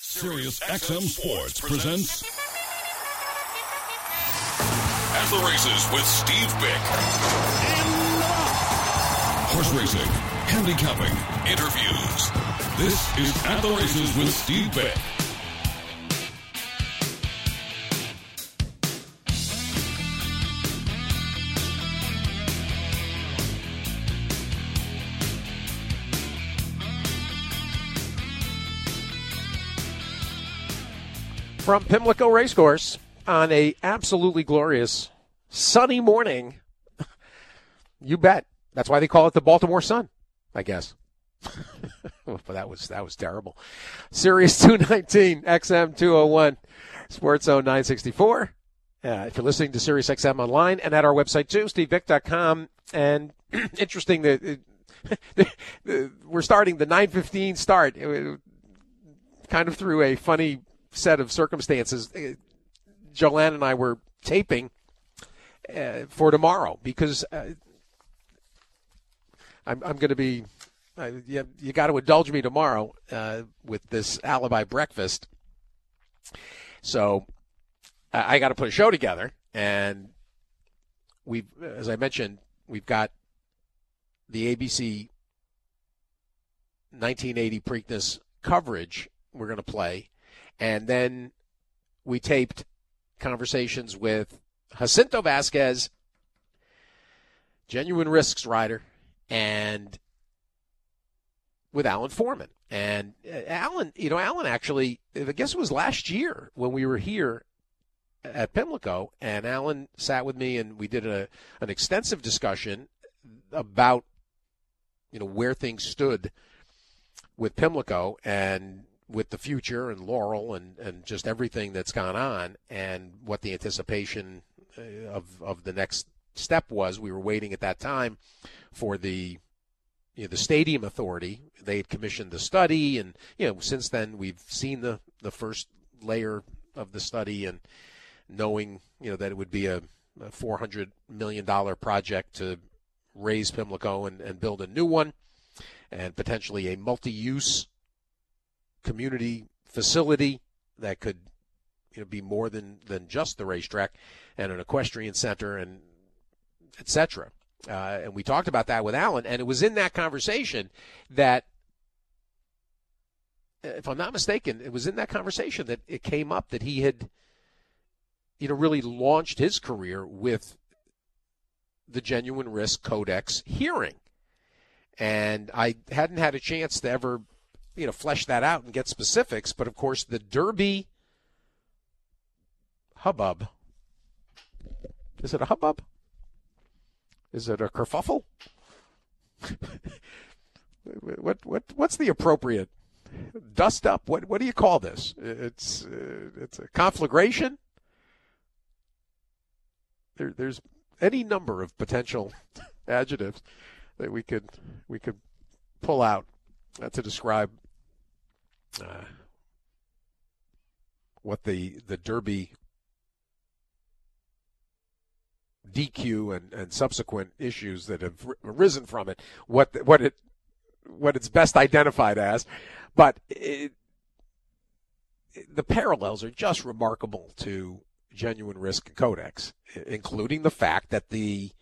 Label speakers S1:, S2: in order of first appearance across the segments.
S1: Sirius XM Sports presents At the Races with Steve Bick. Horse racing, handicapping, interviews. This is At the Races with Steve Bick.
S2: From Pimlico Racecourse on a absolutely glorious sunny morning. You bet. That's why they call it the Baltimore Sun, I guess. But that was terrible. Sirius 219, XM 201, Sports Zone 964. If you're listening to Sirius XM online and at our website too, stevevick.com. And interesting that we're starting the 9:15 start, kind of through a funny set of circumstances. Joanne and I were taping for tomorrow because I'm going to be you got to indulge me tomorrow with this alibi breakfast. So I got to put a show together, and as I mentioned, we've got the ABC 1980 Preakness coverage we're going to play. And then we taped conversations with Jacinto Vasquez, Genuine Risks rider, and with Alan Foreman. And Alan actually, I guess it was last year when we were here at Pimlico, and Alan sat with me and we did an extensive discussion about, where things stood with Pimlico and with the future and Laurel and just everything that's gone on and what the anticipation of the next step was. We were waiting at that time for the stadium authority. They had commissioned the study, and since then we've seen the first layer of the study, and knowing that it would be a $400 million project to raise Pimlico and build a new one, and potentially a multi-use community facility that could be more than just the racetrack, and an equestrian center, and et cetera. And we talked about that with Alan, and it was in that conversation that, if I'm not mistaken, it was in that conversation that it came up that he had really launched his career with the Genuine Risk Codex hearing. And I hadn't had a chance to ever flesh that out and get specifics. But, of course, the Derby hubbub. Is it a hubbub? Is it a kerfuffle? What's the appropriate dust up? What do you call this? It's a conflagration. There's any number of potential adjectives that we could pull out to describe what the Derby DQ and subsequent issues that have arisen from it, what it's best identified as. But the parallels are just remarkable to Genuine Risk Codex, including the fact that the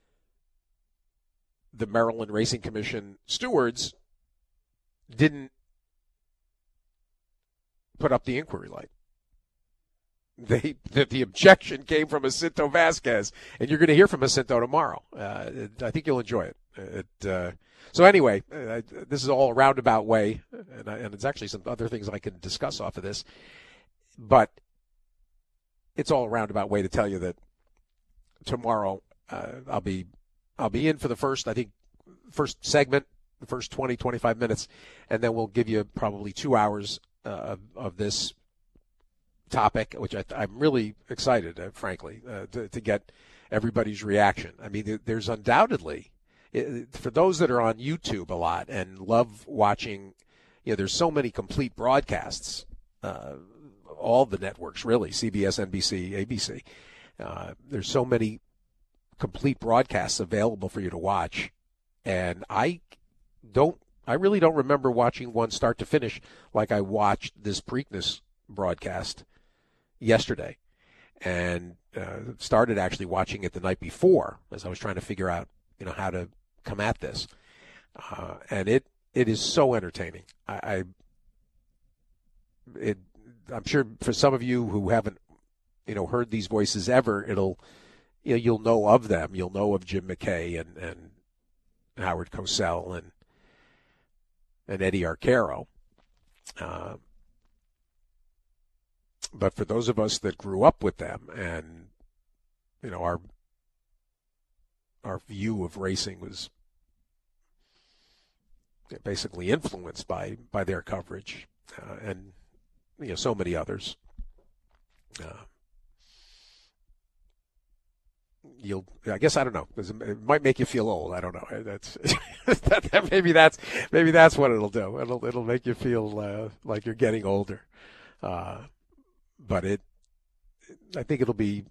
S2: Maryland Racing Commission stewards didn't put up the inquiry light. The objection came from Jacinto Vasquez, and you're going to hear from Jacinto tomorrow. I think you'll enjoy it. So anyway, this is all a roundabout way, and it's actually some other things I can discuss off of this, but it's all a roundabout way to tell you that tomorrow I'll be in for the first segment, the first 20, 25 minutes, and then we'll give you probably 2 hours of this topic, which I'm really excited, frankly, to get everybody's reaction. I mean, there's undoubtedly, for those that are on YouTube a lot and love watching, there's so many complete broadcasts, all the networks, really, CBS, NBC, ABC. There's so many complete broadcasts available for you to watch, and I I really don't remember watching one start to finish like I watched this Preakness broadcast yesterday, and started actually watching it the night before as I was trying to figure out, how to come at this. And it is so entertaining. I'm sure for some of you who haven't, heard these voices ever, you'll know of them. You'll know of Jim McKay and Howard Cosell and Eddie Arcaro. But for those of us that grew up with them and, our view of racing was basically influenced by their coverage and, so many others. I guess I don't know. It might make you feel old. I don't know. Maybe that's what it'll do. It'll make you feel like you're getting older. But I think it'll be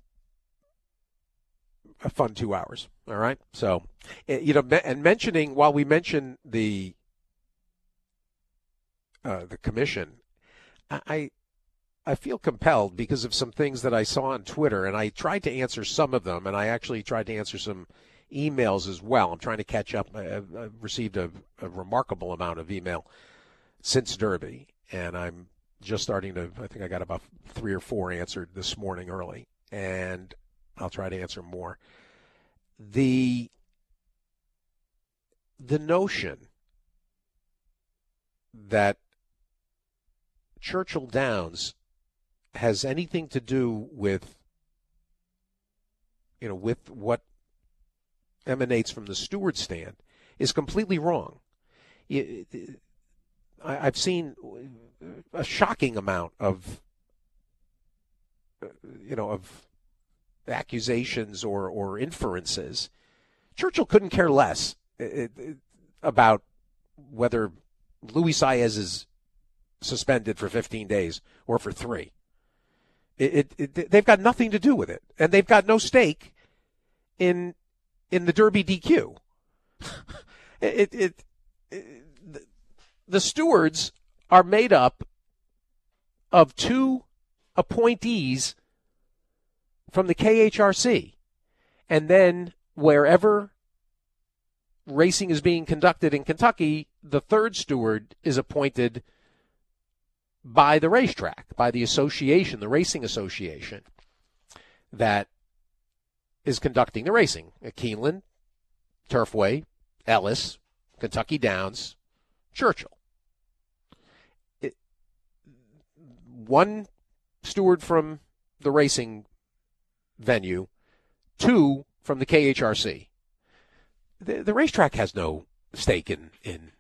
S2: a fun 2 hours. All right. So, and while we mention the commission, I feel compelled because of some things that I saw on Twitter, and I tried to answer some of them, and I actually tried to answer some emails as well. I'm trying to catch up. I've received a remarkable amount of email since Derby, and I'm just starting to, I think I got about 3 or 4 answered this morning early, and I'll try to answer more. The notion that Churchill Downs has anything to do with, with what emanates from the steward stand is completely wrong. I've seen a shocking amount of, of accusations or inferences. Churchill couldn't care less about whether Luis Saez is suspended for 15 days or for 3. They've got nothing to do with it, and they've got no stake in the Derby DQ. The stewards are made up of 2 appointees from the KHRC, and then wherever racing is being conducted in Kentucky, the 3rd steward is appointed by the racetrack, by the association, the racing association that is conducting the racing. Keeneland, Turfway, Ellis, Kentucky Downs, Churchill. 1 steward from the racing venue, 2 from the KHRC. The racetrack has no stake in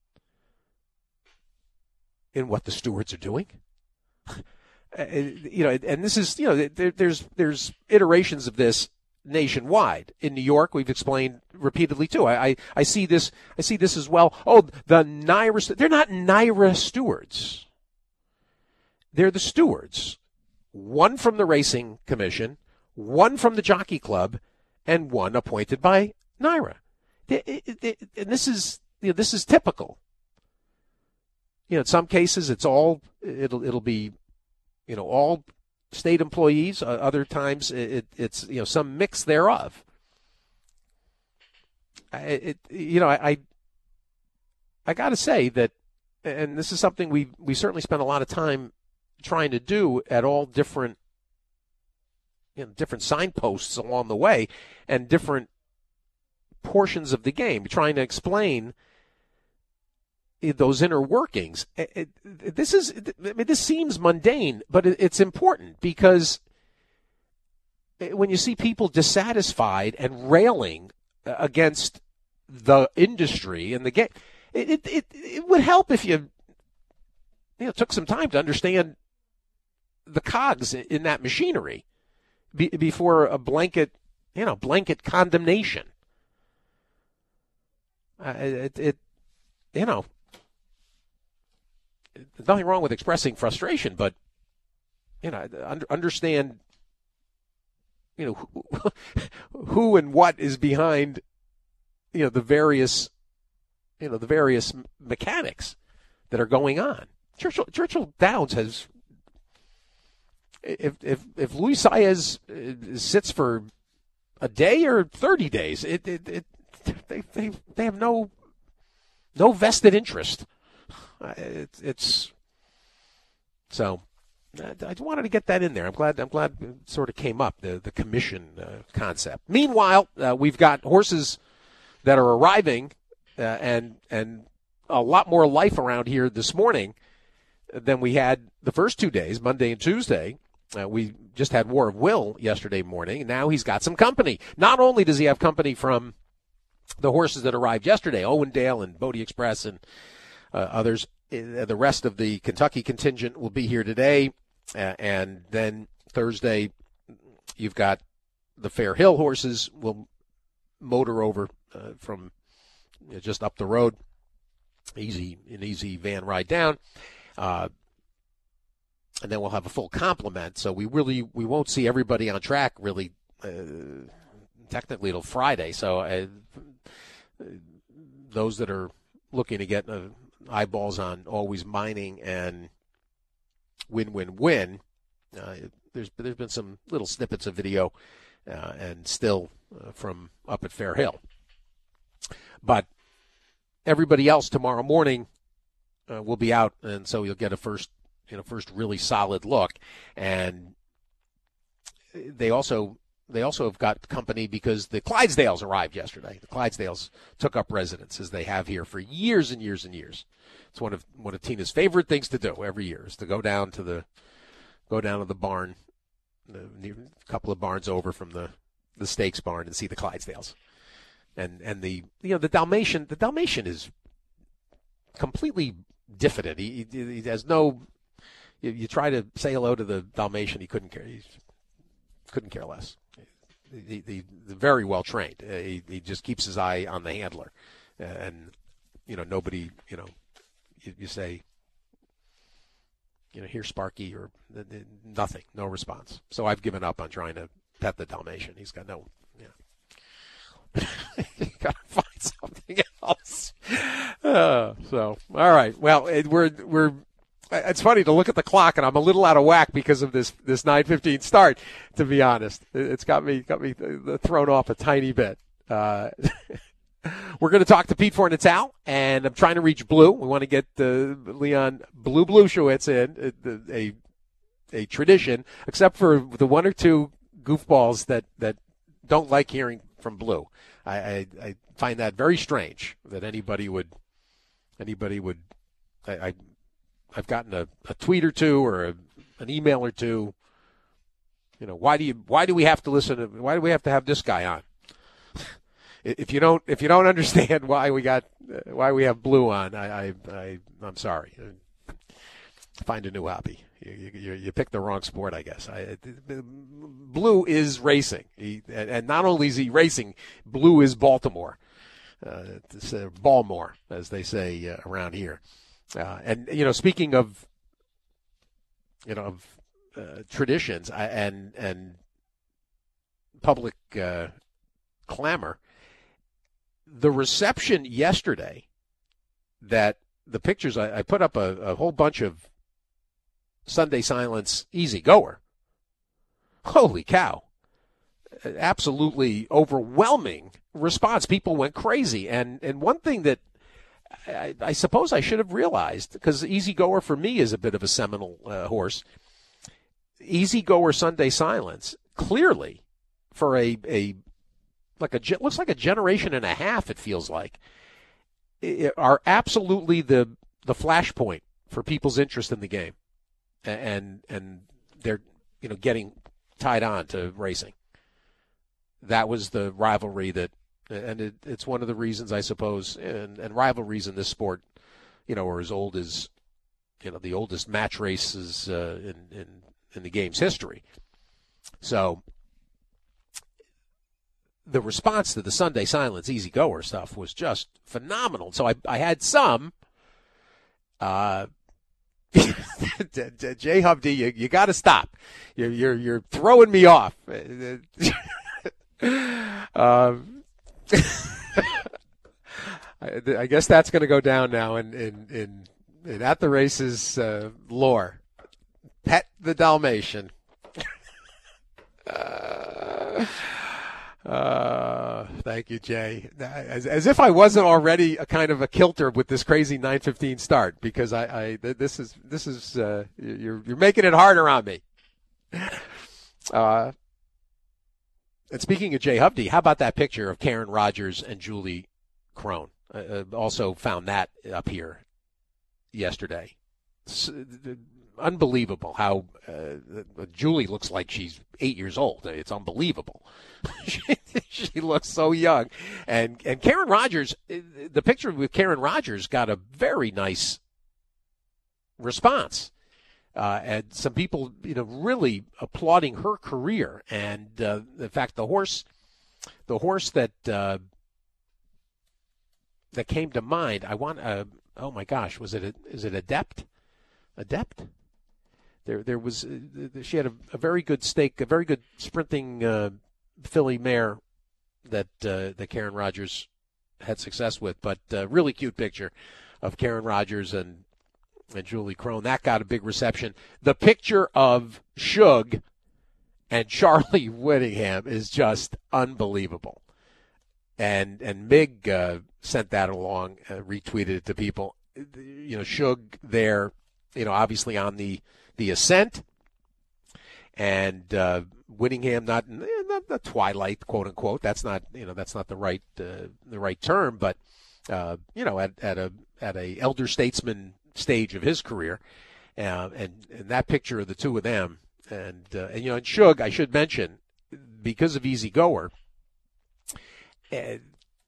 S2: what the stewards are doing. And this is, there's iterations of this nationwide. In New York, we've explained repeatedly too. I see this as well. Oh, the NYRA, they're not NYRA stewards. They're the stewards. 1 from the Racing Commission, 1 from the Jockey Club, and 1 appointed by NYRA. And this is typical. In some cases, it'll be, all state employees. Other times, it's some mix thereof. I got to say that, and this is something we certainly spent a lot of time trying to do at all different, different signposts along the way, and different portions of the game, trying to explain those inner workings. This seems mundane, but it's important, because when you see people dissatisfied and railing against the industry and the game, it would help if you took some time to understand the cogs in that machinery before a blanket condemnation. There's nothing wrong with expressing frustration, but understand who and what is behind the various the various mechanics that are going on. Churchill Downs has, if Luis Saez sits for a day or 30 days, they have no vested interest. It's so. I wanted to get that in there. I'm glad it sort of came up, the commission concept. Meanwhile, we've got horses that are arriving and a lot more life around here this morning than we had the first 2 days, Monday and Tuesday. We just had War of Will yesterday morning, and now he's got some company. Not only does he have company from the horses that arrived yesterday, Owendale and Bodie Express and others, the rest of the Kentucky contingent will be here today. And then Thursday, you've got the Fair Hill horses will motor over from just up the road, an easy van ride down, and then we'll have a full complement. So we won't see everybody on track really technically till Friday. So those that are looking to get eyeballs on Always Mining and Win. There's been some little snippets of video and still from up at Fair Hill. But everybody else tomorrow morning will be out, and so you'll get a first really solid look. And they also have got company because the Clydesdales arrived yesterday. The Clydesdales took up residence, as they have here for years and years and years. It's one of Tina's favorite things to do every year is to go down to the barn, a couple of barns over from the stakes barn, and see the Clydesdales. And the Dalmatian is completely diffident. He has no. You try to say hello to the Dalmatian, he couldn't care. He couldn't care less. He's very well trained. He just keeps his eye on the handler, and nobody. You say, here's Sparky, or nothing, no response. So I've given up on trying to pet the Dalmatian. He's got no. You got to find something else. So all right. Well, we're. It's funny to look at the clock, and I'm a little out of whack because of this 9:15 start. To be honest, it's got me thrown off a tiny bit. We're going to talk to Pete Fornatale, and I'm trying to reach Blue. We want to get Leon Blue Blushewitz in, a tradition, except for the one or two goofballs that don't like hearing from Blue. I find that very strange that anybody would. I've gotten a tweet or two or an email or two. Why do we have to listen to? Why do we have to have this guy on? If you don't understand why we have Blue on, I'm sorry. Find a new hobby. You picked the wrong sport, I guess. Blue is racing, and not only is he racing, Blue is Baltimore. It's Balmore, as they say around here. And speaking of traditions and public clamor, the reception yesterday, that the pictures I put up a whole bunch of Sunday Silence Easy Goer. Holy cow! Absolutely overwhelming response. People went crazy, and one thing that I suppose I should have realized, because Easy Goer for me is a bit of a seminal horse. Easy Goer Sunday Silence, clearly, for looks like a generation and a half, it feels like, are absolutely the flashpoint for people's interest in the game, and they're getting tied on to racing. That was the rivalry that. And it's one of the reasons, I suppose, and rivalries in this sport, are as old as, the oldest match races in the game's history. So the response to the Sunday Silence Easy Goer stuff was just phenomenal. So I had some. Jay Hubdy, you got to stop. You're throwing me off. I guess that's going to go down now in At the Races lore. Pet the Dalmatian. Thank you, Jay. As if I wasn't already a kind of a kilter with this crazy 9:15 start, because this is you're making it harder on me. And speaking of Jay Hovde, how about that picture of Karen Rogers and Julie Crone? Also found that up here yesterday. Unbelievable how Julie looks like she's 8 years old. It's unbelievable. She looks so young. And Karen Rogers, the picture with Karen Rogers got a very nice response. And some people, really applauding her career. And in fact, the horse that came to mind, oh my gosh, is it Adept? Adept? There was she had a very good stake, a very good sprinting filly mare that Karen Rogers had success with, but really cute picture of Karen Rogers and Julie Crone. That got a big reception. The picture of Shug and Charlie Whittingham is just unbelievable. And Mig sent that along, retweeted it to people. Shug there, obviously on the ascent, and Whittingham not the twilight, quote unquote. That's not the right term, but at a elder statesman stage of his career, and that picture of the two of them, and Shug, I should mention, because of Easy Goer. And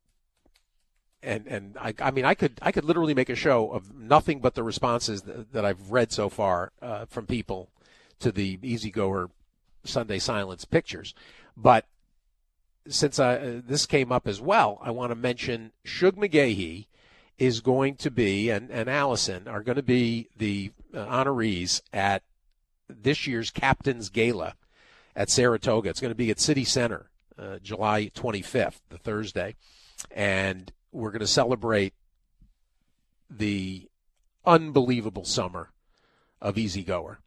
S2: I could literally make a show of nothing but the responses that I've read so far from people to the Easy Goer Sunday Silence pictures. But since this came up as well, I want to mention Shug McGaughey is going to be, and Allison are going to be the honorees at this year's Captain's Gala at Saratoga. It's going to be at City Center, July 25th, the Thursday. And we're going to celebrate the unbelievable summer of Easy Goer.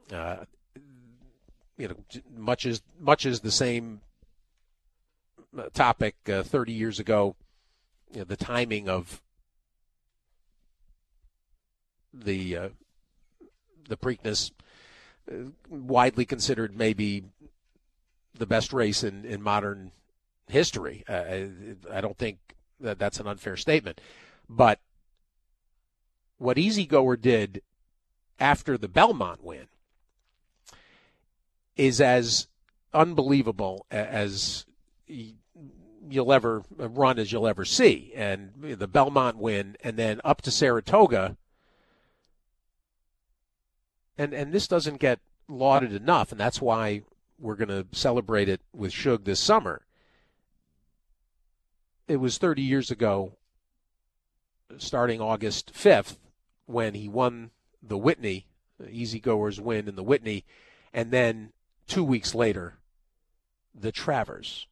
S2: Much as the same topic 30 years ago. The timing of the Preakness, widely considered maybe the best race in modern history. I don't think that's an unfair statement. But what Easy Goer did after the Belmont win is as unbelievable as you'll ever see. And the Belmont win, and then up to Saratoga. And this doesn't get lauded enough, and that's why we're going to celebrate it with Shug this summer. It was 30 years ago, starting August 5th, when he won the Whitney, Easy Goer's win in the Whitney, and then 2 weeks later, the Travers.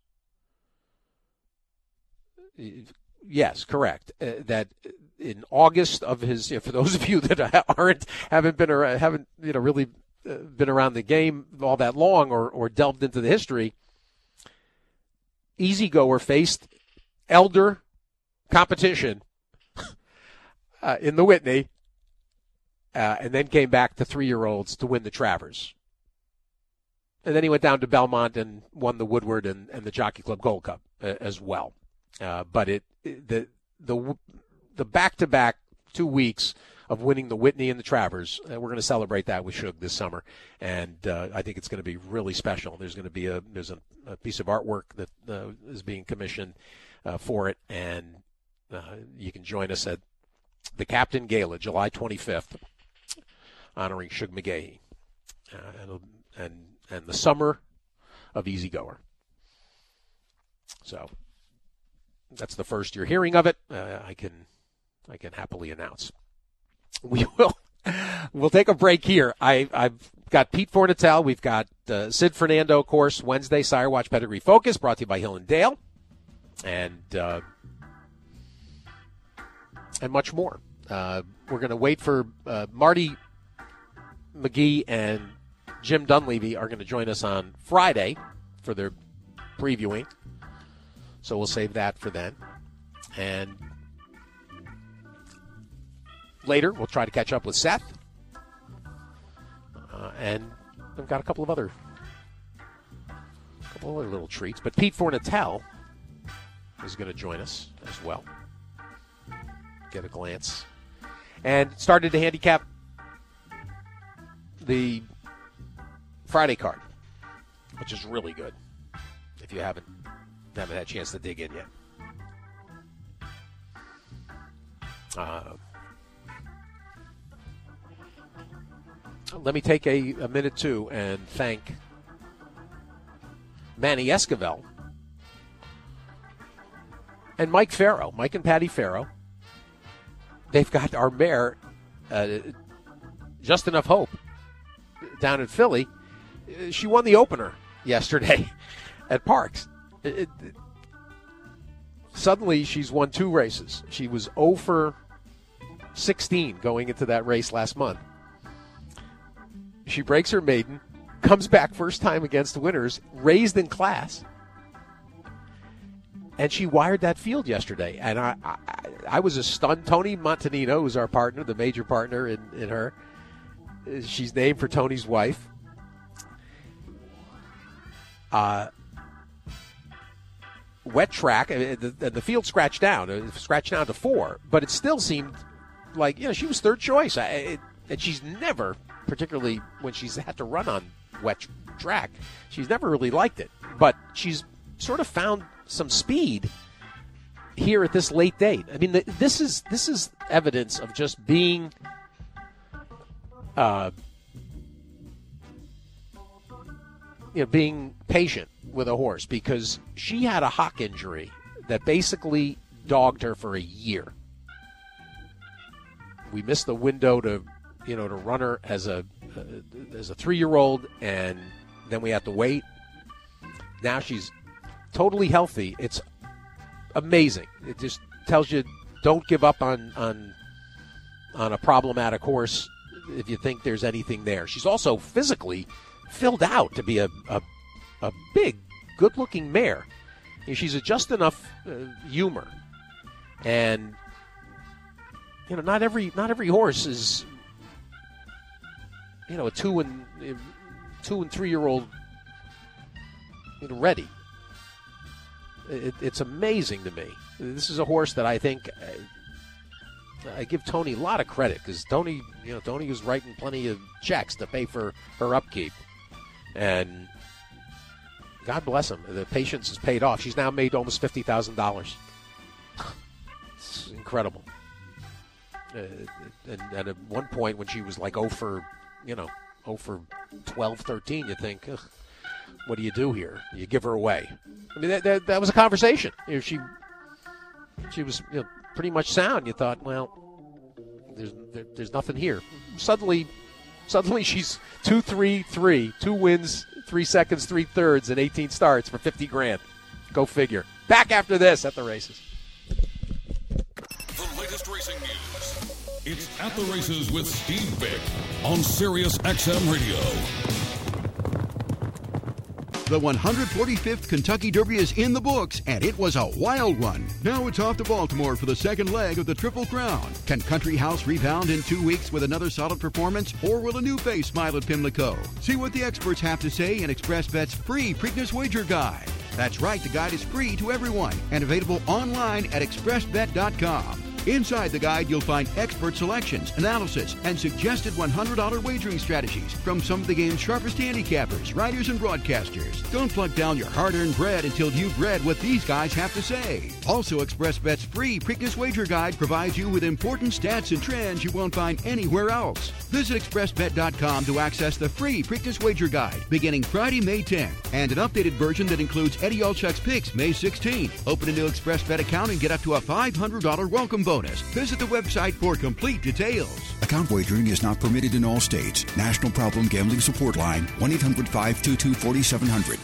S2: Yes, correct. That in August of his, for those of you that haven't really been around the game all that long or delved into the history, Easy Goer faced elder competition in the Whitney, and then came back to 3-year-olds to win the Travers. And then he went down to Belmont and won the Woodward and the Jockey Club Gold Cup as well. But the back-to-back 2 weeks of winning the Whitney and the Travers, we're going to celebrate that with Shug this summer, and I think it's going to be really special. There's going to be a piece of artwork that is being commissioned for it, and you can join us at the Captain Gala, July 25th, honoring Shug McGaughey, and the summer of Easy Goer. So that's the first you're hearing of it. I can happily announce. We'll take a break here. I've got Pete Fornatel. We've got Sid Fernando, of course, Wednesday, Sire Watch Pedigree Focus, brought to you by Hill and Dale. And and much more. We're going to wait for Marty McGee and Jim Dunleavy are going to join us on Friday for their previewing. So we'll save that for then. And later, we'll try to catch up with Seth. And we've got a couple of other little treats. But Pete Fornatale is going to join us as well. Get a glance. And started to handicap the Friday card, which is really good if you haven't had a chance to dig in yet. Let me take a minute, too, and thank Manny Esquivel and Mike Farrow, Mike and Patty Farrow. They've got our mare, Just Enough Hope, down in Philly. She won the opener yesterday at Parks. Suddenly, she's won 2 races. She was 0 for 16 going into that race last month. She breaks her maiden, comes back first time against winners, raised in class, and she wired that field yesterday. And I was a stunned. Tony Montanino, who's our partner, the major partner in her. She's named for Tony's wife. Wet track, the field scratched down to 4, but it still seemed like, she was third choice. And she's never, particularly when she's had to run on wet track, she's never really liked it. But she's sort of found some speed here at this late date. I mean, this is evidence of just being being patient with a horse, because she had a hock injury that basically dogged her for a year. We missed the window to run her as a 3-year-old, and then we had to wait. Now she's totally healthy. It's amazing. It just tells you don't give up on a problematic horse if you think there's anything there. She's also physically filled out to be a big, good-looking mare. She's a just enough humor, and not every horse is a 2 and 3-year-old ready. It's amazing to me. This is a horse that I think I give Tony a lot of credit, because Tony was writing plenty of checks to pay for her upkeep, and God bless him. The patience has paid off. She's now made almost $50,000. It's incredible. And at one point when she was like 0 for 12, 13, you think, what do you do here? You give her away. I mean, that was a conversation. She was pretty much sound. You thought, well, there's nothing here. Suddenly she's 2-3-3, 2 wins, 3 seconds, 3 thirds, and 18 starts for $50,000. Go figure. Back after this at the races.
S1: The latest racing news. It's At the Races with Steve Vick on Sirius XM Radio.
S3: The 145th Kentucky Derby is in the books, and it was a wild one. Now it's off to Baltimore for the second leg of the Triple Crown. Can Country House rebound in 2 weeks with another solid performance, or will a new face smile at Pimlico? See what the experts have to say in ExpressBet's free Preakness Wager Guide. That's right, the guide is free to everyone and available online at expressbet.com. Inside the guide, you'll find expert selections, analysis, and suggested $100 wagering strategies from some of the game's sharpest handicappers, writers, and broadcasters. Don't plug down your hard-earned bread until you've read what these guys have to say. Also, ExpressBet's free Preakness Wager Guide provides you with important stats and trends you won't find anywhere else. Visit expressbet.com to access the free Preakness Wager Guide beginning Friday, May 10th, and an updated version that includes Eddie Olczyk's picks May 16th. Open a new ExpressBet account and get up to a $500 welcome bonus. Visit the website for complete details.
S4: Account wagering is not permitted in all states. National Problem Gambling Support Line, 1-800-522-4700.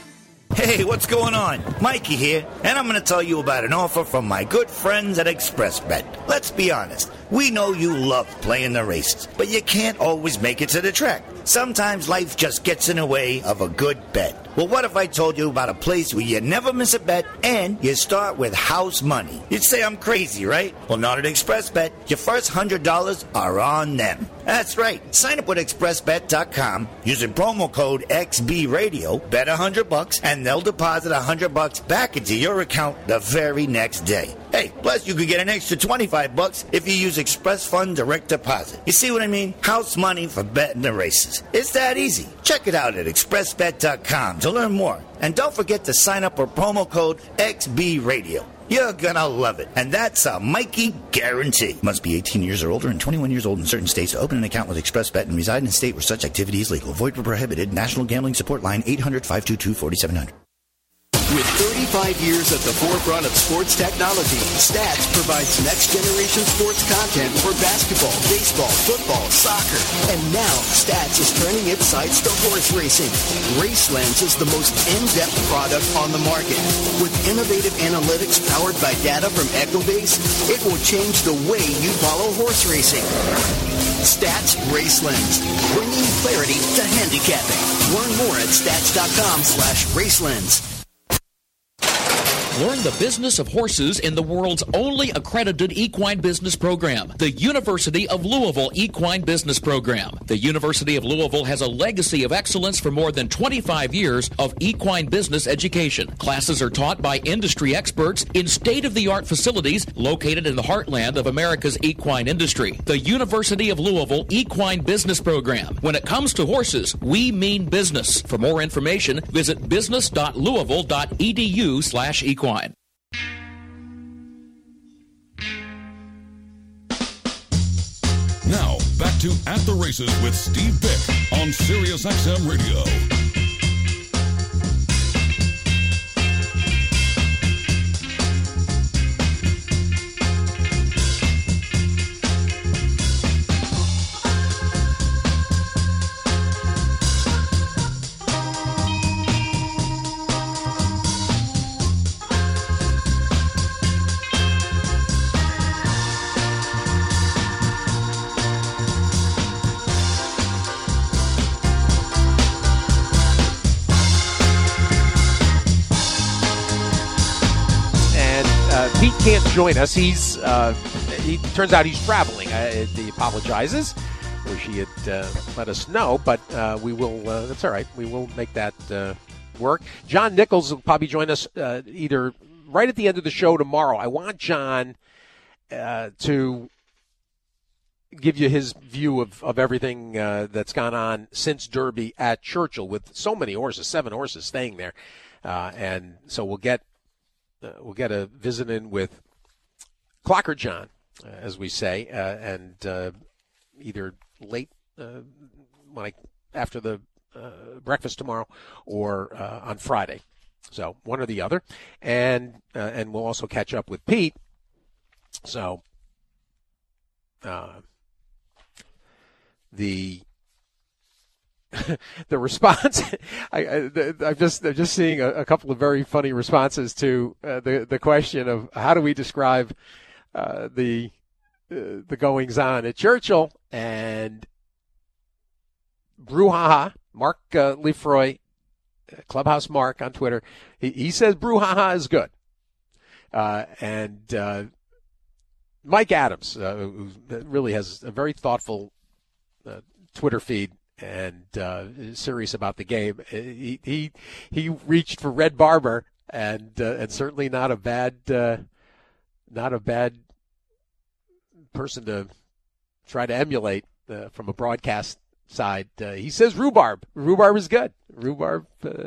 S5: Hey, what's going on? Mikey here, and I'm going to tell you about an offer from my good friends at ExpressBet. Let's be honest, we know you love playing the races, but you can't always make it to the track. Sometimes life just gets in the way of a good bet. Well, what if I told you about a place where you never miss a bet and you start with house money? You'd say I'm crazy, right? Well, not at ExpressBet. Your first $100 are on them. That's right. Sign up with ExpressBet.com using promo code XBRadio, bet $100, and they'll deposit $100 back into your account the very next day. Hey, plus you could get an extra $25 if you use Express Fund Direct Deposit. You see what I mean? House money for betting the races. It's that easy. Check it out at ExpressBet.com to learn more. And don't forget to sign up for promo code XBRadio. You're gonna love it. And that's a Mikey guarantee. Must be 18 years or older and 21 years old in certain states to open an account with ExpressBet and reside in a state where such activity is legal. Void where prohibited. National Gambling Support Line 800-522-4700.
S6: With 35 years at the forefront of sports technology, Stats provides next-generation sports content for basketball, baseball, football, soccer. And now, Stats is turning its sights to horse racing. RaceLens is the most in-depth product on the market. With innovative analytics powered by data from Ecobase, it will change the way you follow horse racing. Stats RaceLens, bringing clarity to handicapping. Learn more at stats.com/RaceLens.
S7: Learn the business of horses in the world's only accredited equine business program, the University of Louisville Equine Business Program. The University of Louisville has a legacy of excellence for more than 25 years of equine business education. Classes are taught by industry experts in state-of-the-art facilities located in the heartland of America's equine industry. The University of Louisville Equine Business Program. When it comes to horses, we mean business. For more information, visit business.louisville.edu/equine.
S1: Now, back to At the Races with Steve Bick on SiriusXM Radio.
S2: Pete can't join us. He turns out he's traveling. He apologizes. Wish he had let us know, but we will. That's all right. We will make that work. John Nichols will probably join us either right at the end of the show tomorrow. I want John to give you his view of everything that's gone on since Derby at Churchill with so many horses, 7 horses staying there, and so we'll get a visit in with Clocker John, as we say, and either late after the breakfast tomorrow or on Friday. So one or the other, and we'll also catch up with Pete. So the response, I'm just seeing a couple of very funny responses to the question of how do we describe the goings on at Churchill, and brouhaha. Mark Lefroy, Clubhouse Mark on Twitter, he says brouhaha is good, and Mike Adams, who really has a very thoughtful Twitter feed and is serious about the game. He reached for Red Barber, and certainly not a bad person to try to emulate from a broadcast side. He says rhubarb. Rhubarb is good. Rhubarb,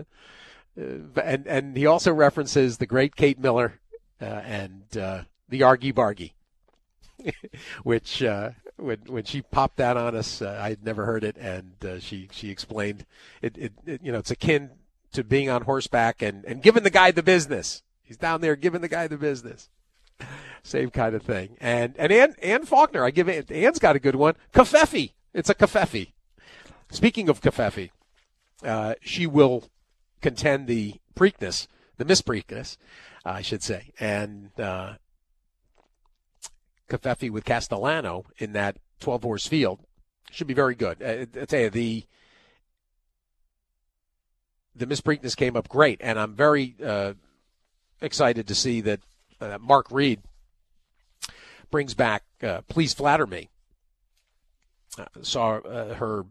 S2: and he also references the great Kate Miller and the Argy Bargy, which. When she popped that on us, I had never heard it, and she explained it. It's akin to being on horseback and giving the guy the business. He's down there giving the guy the business. Same kind of thing. And Ann Faulkner, I give it. Ann's got a good one. Covfefe. It's a Covfefe. Speaking of Covfefe, she will contend the Preakness, the Miss Preakness, I should say, and Covfefe with Castellano in that 12-horse field should be very good. I tell you, the Miss Preakness came up great, and I'm very excited to see that Mark Reed brings back Please Flatter Me. Saw her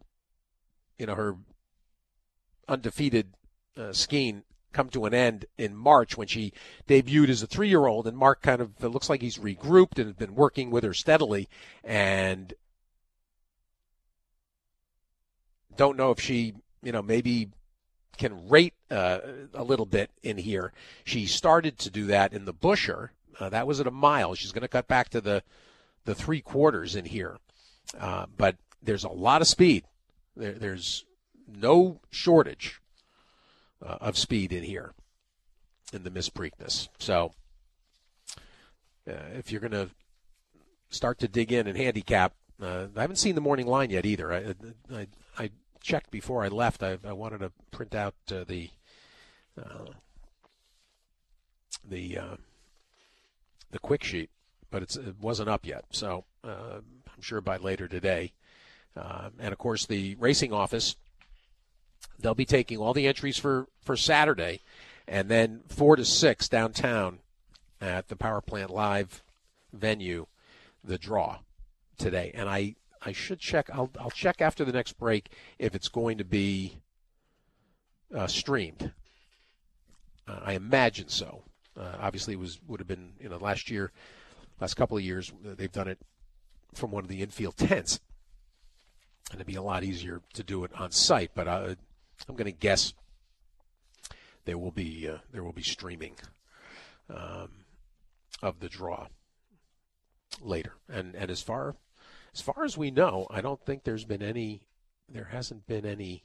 S2: undefeated skein come to an end in March when she debuted as a 3-year-old, and Mark kind of looks like he's regrouped and has been working with her steadily, and don't know if she, maybe can rate a little bit in here. She started to do that in the Busher. That was at a mile. She's going to cut back to the 3/4 in here. But there's a lot of speed. There's no shortage of speed in here in the Miss Preakness. So if you're going to start to dig in and handicap, I haven't seen the morning line yet either. I checked before I left. I wanted to print out the quick sheet, but it wasn't up yet. So I'm sure by later today. And of course, the racing office, they'll be taking all the entries for Saturday, and then 4 to 6 downtown at the Power Plant Live venue, the draw today. And I should check. I'll check after the next break if it's going to be streamed. I imagine so. Obviously, would have been last couple of years they've done it from one of the infield tents, and it'd be a lot easier to do it on site. But I'm going to guess there will be streaming of the draw later. And as far as we know, I don't think there hasn't been any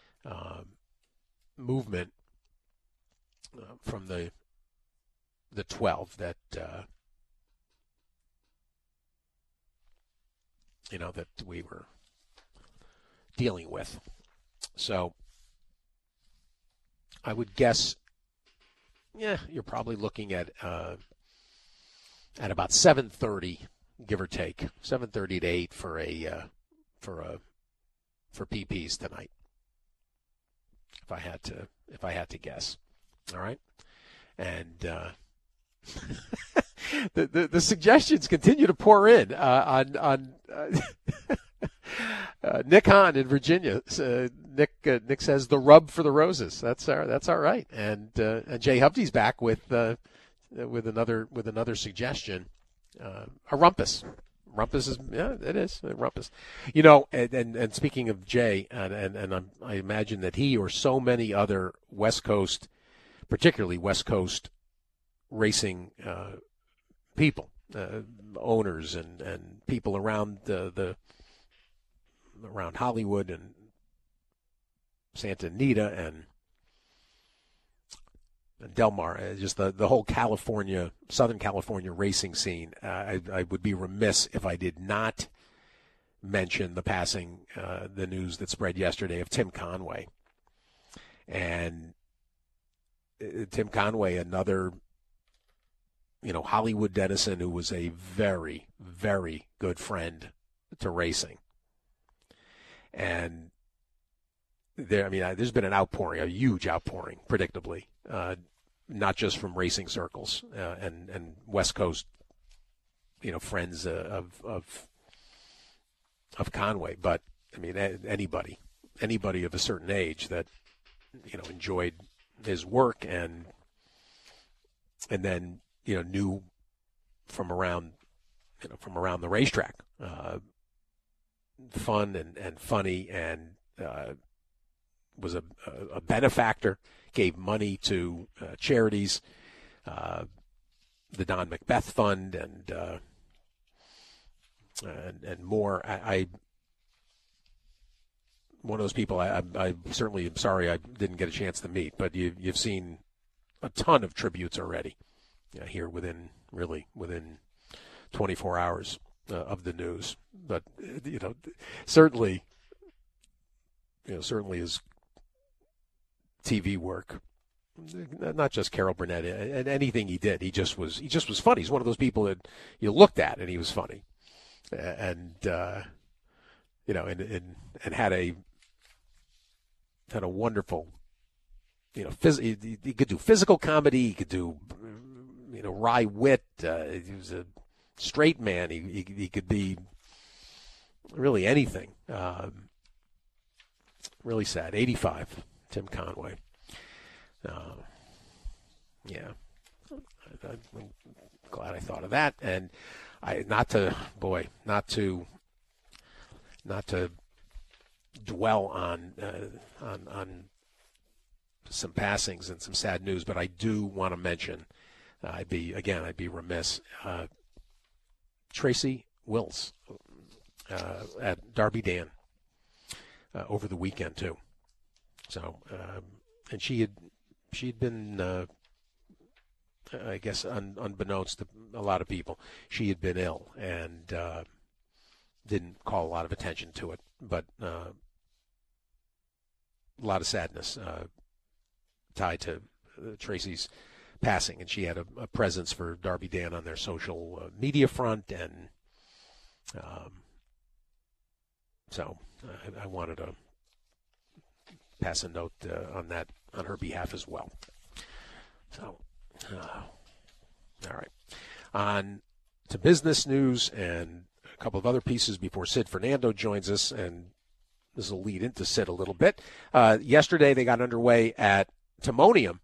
S2: movement from the 12 that that we were dealing with. So I would guess, you're probably looking at about 7:30, give or take, 7:30 to 8 for PPs tonight. If I had to guess, all right, and the suggestions continue to pour in on Nick Hahn in Virginia. Nick says the rub for the roses. That's all right. And Jay Hovde's back with another suggestion. A rumpus. Rumpus is it is a rumpus. And speaking of Jay, and I imagine that he or so many other West Coast, particularly West Coast racing people, owners and people around around Hollywood and Santa Anita and Del Mar, just the whole Southern California racing scene. I would be remiss if I did not mention the passing, the news that spread yesterday of Tim Conway. And Tim Conway, another, Hollywood denizen who was a very, very good friend to racing. And there's been an outpouring, a huge outpouring, predictably, not just from racing circles and West Coast, friends of Conway, but anybody of a certain age that enjoyed his work and then knew from around the racetrack, fun and funny, and was a benefactor, gave money to charities, the Don Macbeth Fund, and more. I one of those people. I certainly am sorry I didn't get a chance to meet, but you've seen a ton of tributes already here within 24 hours of the news. But certainly his TV work not just Carol Burnett and anything he did. He just was funny. He's one of those people that you looked at and he was funny, and had a wonderful, he could do physical comedy. He could do, wry wit. He was a straight man. He could be really anything. Really sad. 85, Tim Conway. I'm glad I thought of that, and not to dwell on some passings and some sad news, but I do want to mention. I'd be remiss. Tracy Wills at Darby Dan over the weekend too. So, and she had been, I guess, unbeknownst to a lot of people, she had been ill and didn't call a lot of attention to it. But a lot of sadness tied to Tracy's passing, and she had a presence for Darby Dan on their social media front, and so I wanted to pass a note on that on her behalf as well. So, all right, on to business news and a couple of other pieces before Sid Fernando joins us, and this will lead into Sid a little bit. Yesterday they got underway at Timonium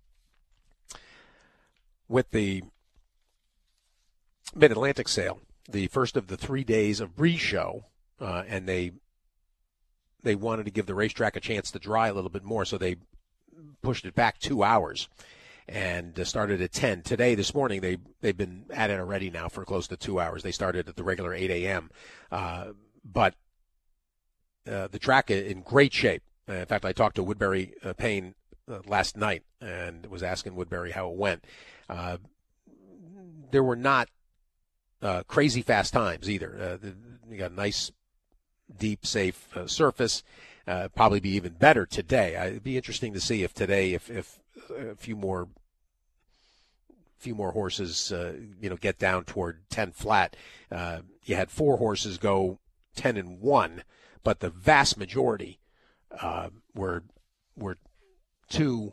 S2: with the Mid-Atlantic sale, the first of the 3 days of Breeze Show, and they wanted to give the racetrack a chance to dry a little bit more, so they pushed it back 2 hours and started at 10. This morning, they've been at it already now for close to 2 hours. They started at the regular 8 a.m., but the track in great shape. In fact, I talked to Woodbury Payne last night and was asking Woodbury how it went. There were not crazy fast times either. You got a nice, deep, safe surface. Probably be even better today. It'd be interesting to see if today, if a few more horses, get down toward 10 flat. You had 4 horses go 10-1, but the vast majority were 10-2,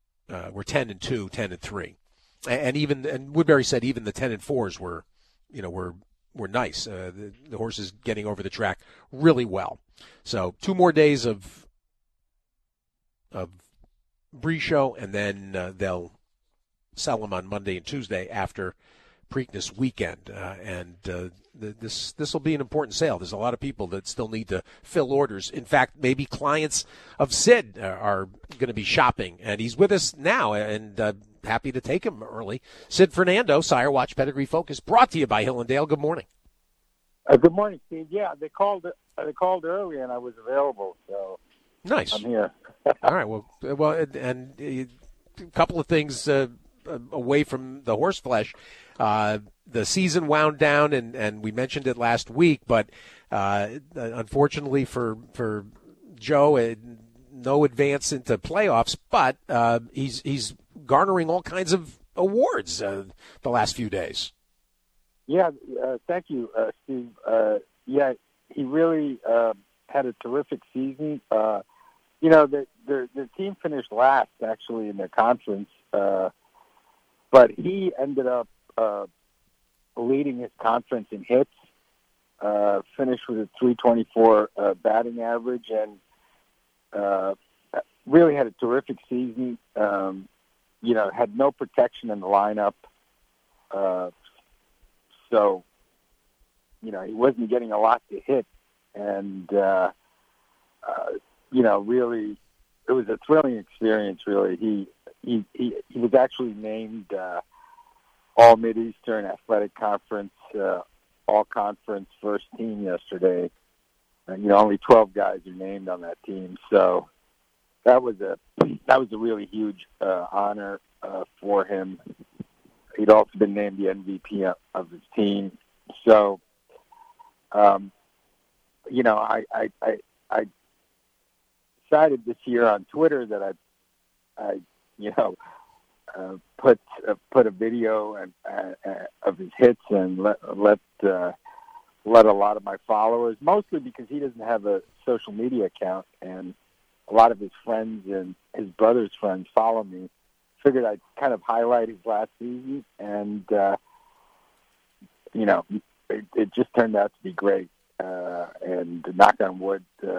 S2: 10-3, and Woodbury said even the 10-4s were nice. The horses getting over the track really well. So 2 more days of Breeze Show, and then they'll sell them on Monday and Tuesday after Preakness weekend. This will be an important sale. There's a lot of people that still need to fill orders. In fact, maybe clients of Sid are going to be shopping, and he's with us now, and happy to take him early. Sid Fernando, Sire Watch Pedigree Focus, brought to you by Hill & Dale. Good morning.
S8: Good morning, Steve. Yeah, they called early, and I was available, so
S2: nice.
S8: I'm here.
S2: All right. Well, and a couple of things away from the horse flesh. The season wound down, and we mentioned it last week, but unfortunately for Joe, no advance into playoffs, but he's garnering all kinds of awards the last few days.
S8: Yeah, thank you, Steve. Yeah, he really had a terrific season. The team finished last, actually, in their conference, but he ended up leading his conference in hits, finished with a 324 batting average, and really had a terrific season. Had no protection in the lineup. So, he wasn't getting a lot to hit. And, really, it was a thrilling experience, really. He was actually named All Mid-Eastern Athletic Conference, All-Conference first team yesterday. And, only 12 guys are named on that team. So that was a really huge honor for him. He'd also been named the MVP of his team. So, I decided this year on Twitter that I put a video of his hits and let a lot of my followers, mostly because he doesn't have a social media account, and a lot of his friends and his brother's friends follow me. Figured I'd kind of highlight his last season, and it just turned out to be great. And knock on wood,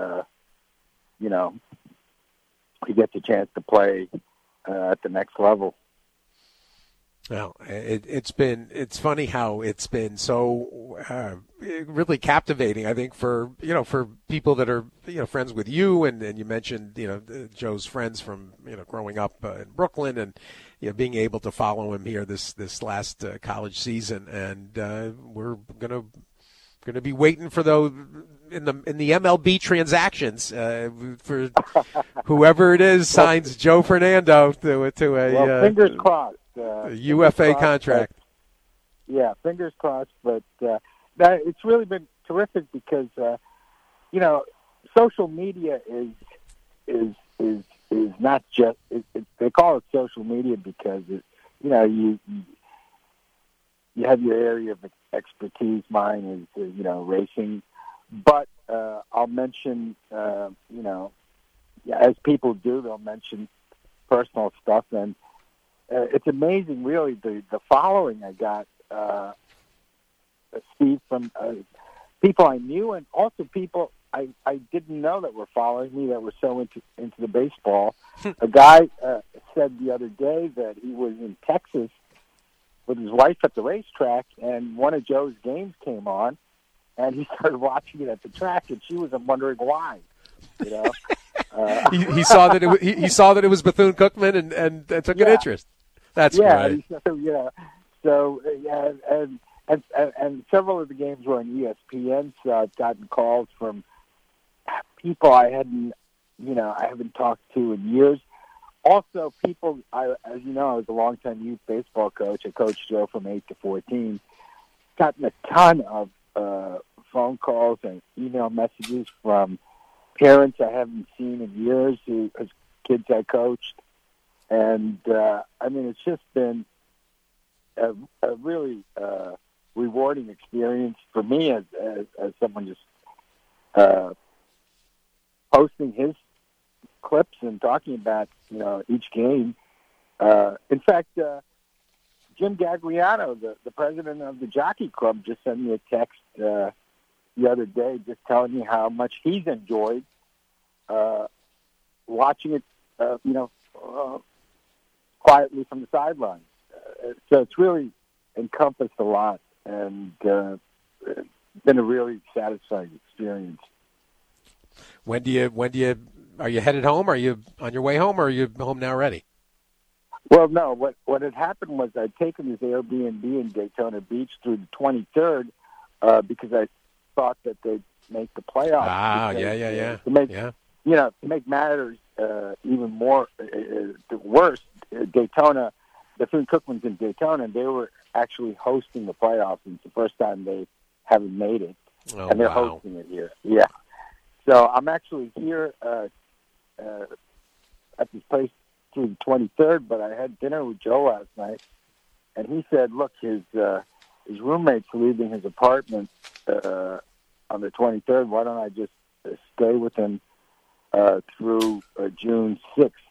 S8: he gets a chance to play at the next level.
S2: Well, it's funny how it's been so really captivating, I think, for people that are, friends with you, and you mentioned, Joe's friends from, growing up in Brooklyn, and, being able to follow him here this last college season. And we're going to be waiting for those in the MLB transactions for whoever it is signs Joe Fernando to a
S8: fingers crossed.
S2: UFA contract.
S8: Fingers crossed. But it's really been terrific because social media is not just. They call it social media because you have your area of expertise. Mine is racing, but I'll mention as people do, they'll mention personal stuff, and it's amazing, really, the following I got, Steve, from people I knew, and also people I didn't know that were following me that were so into the baseball. A guy said the other day that he was in Texas with his wife at the racetrack, and one of Joe's games came on, and he started watching it at the track, and she was wondering why.
S2: He saw that it was Bethune-Cookman and took an interest. That's right.
S8: And several of the games were on ESPN, so I've gotten calls from people I haven't talked to in years. Also, people, as you know, I was a longtime youth baseball coach. I coached Joe from 8 to 14. Gotten a ton of phone calls and email messages from parents I haven't seen in years, as kids I coached. And, it's just been a really rewarding experience for me as someone just posting his clips and talking about, each game. In fact, Jim Gagliano, the president of the Jockey Club, just sent me a text the other day just telling me how much he's enjoyed watching it, quietly from the sidelines. So it's really encompassed a lot, and it's been a really satisfying experience.
S2: When do you are you headed home? Are you on your way home, or are you home now already?
S8: Well, no. What had happened was I'd taken this Airbnb in Daytona Beach through the 23rd because I thought that they'd make the playoffs. To make matters even more worse, Daytona, Bethune-Cookman's in Daytona, and they were actually hosting the playoffs. And it's the first time they haven't made it, and they're hosting it here. Yeah. So I'm actually here at this place through the 23rd, but I had dinner with Joe last night, and he said, look, his roommate's leaving his apartment on the 23rd. Why don't I just stay with him through June 6th?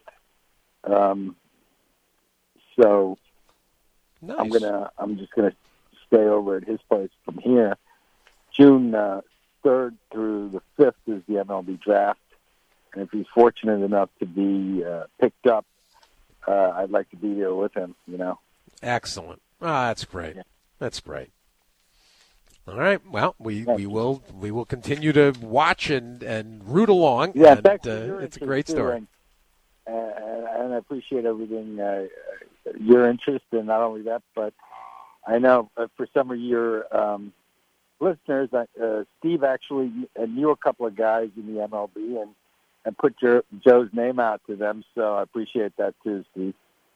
S8: So
S2: nice.
S8: I'm just gonna stay over at his place from here. June 3rd through the 5th is the MLB draft, and if he's fortunate enough to be picked up, I'd like to be there with him.
S2: Excellent. That's great. Yeah. That's great. All right. Well, we will continue to watch and root along.
S8: Yeah,
S2: and, it's a great story.
S8: And I appreciate everything, your interest, and not only that, but I know for some of your listeners, Steve actually knew a couple of guys in the MLB and put Joe's name out to them, so I appreciate that too, Steve.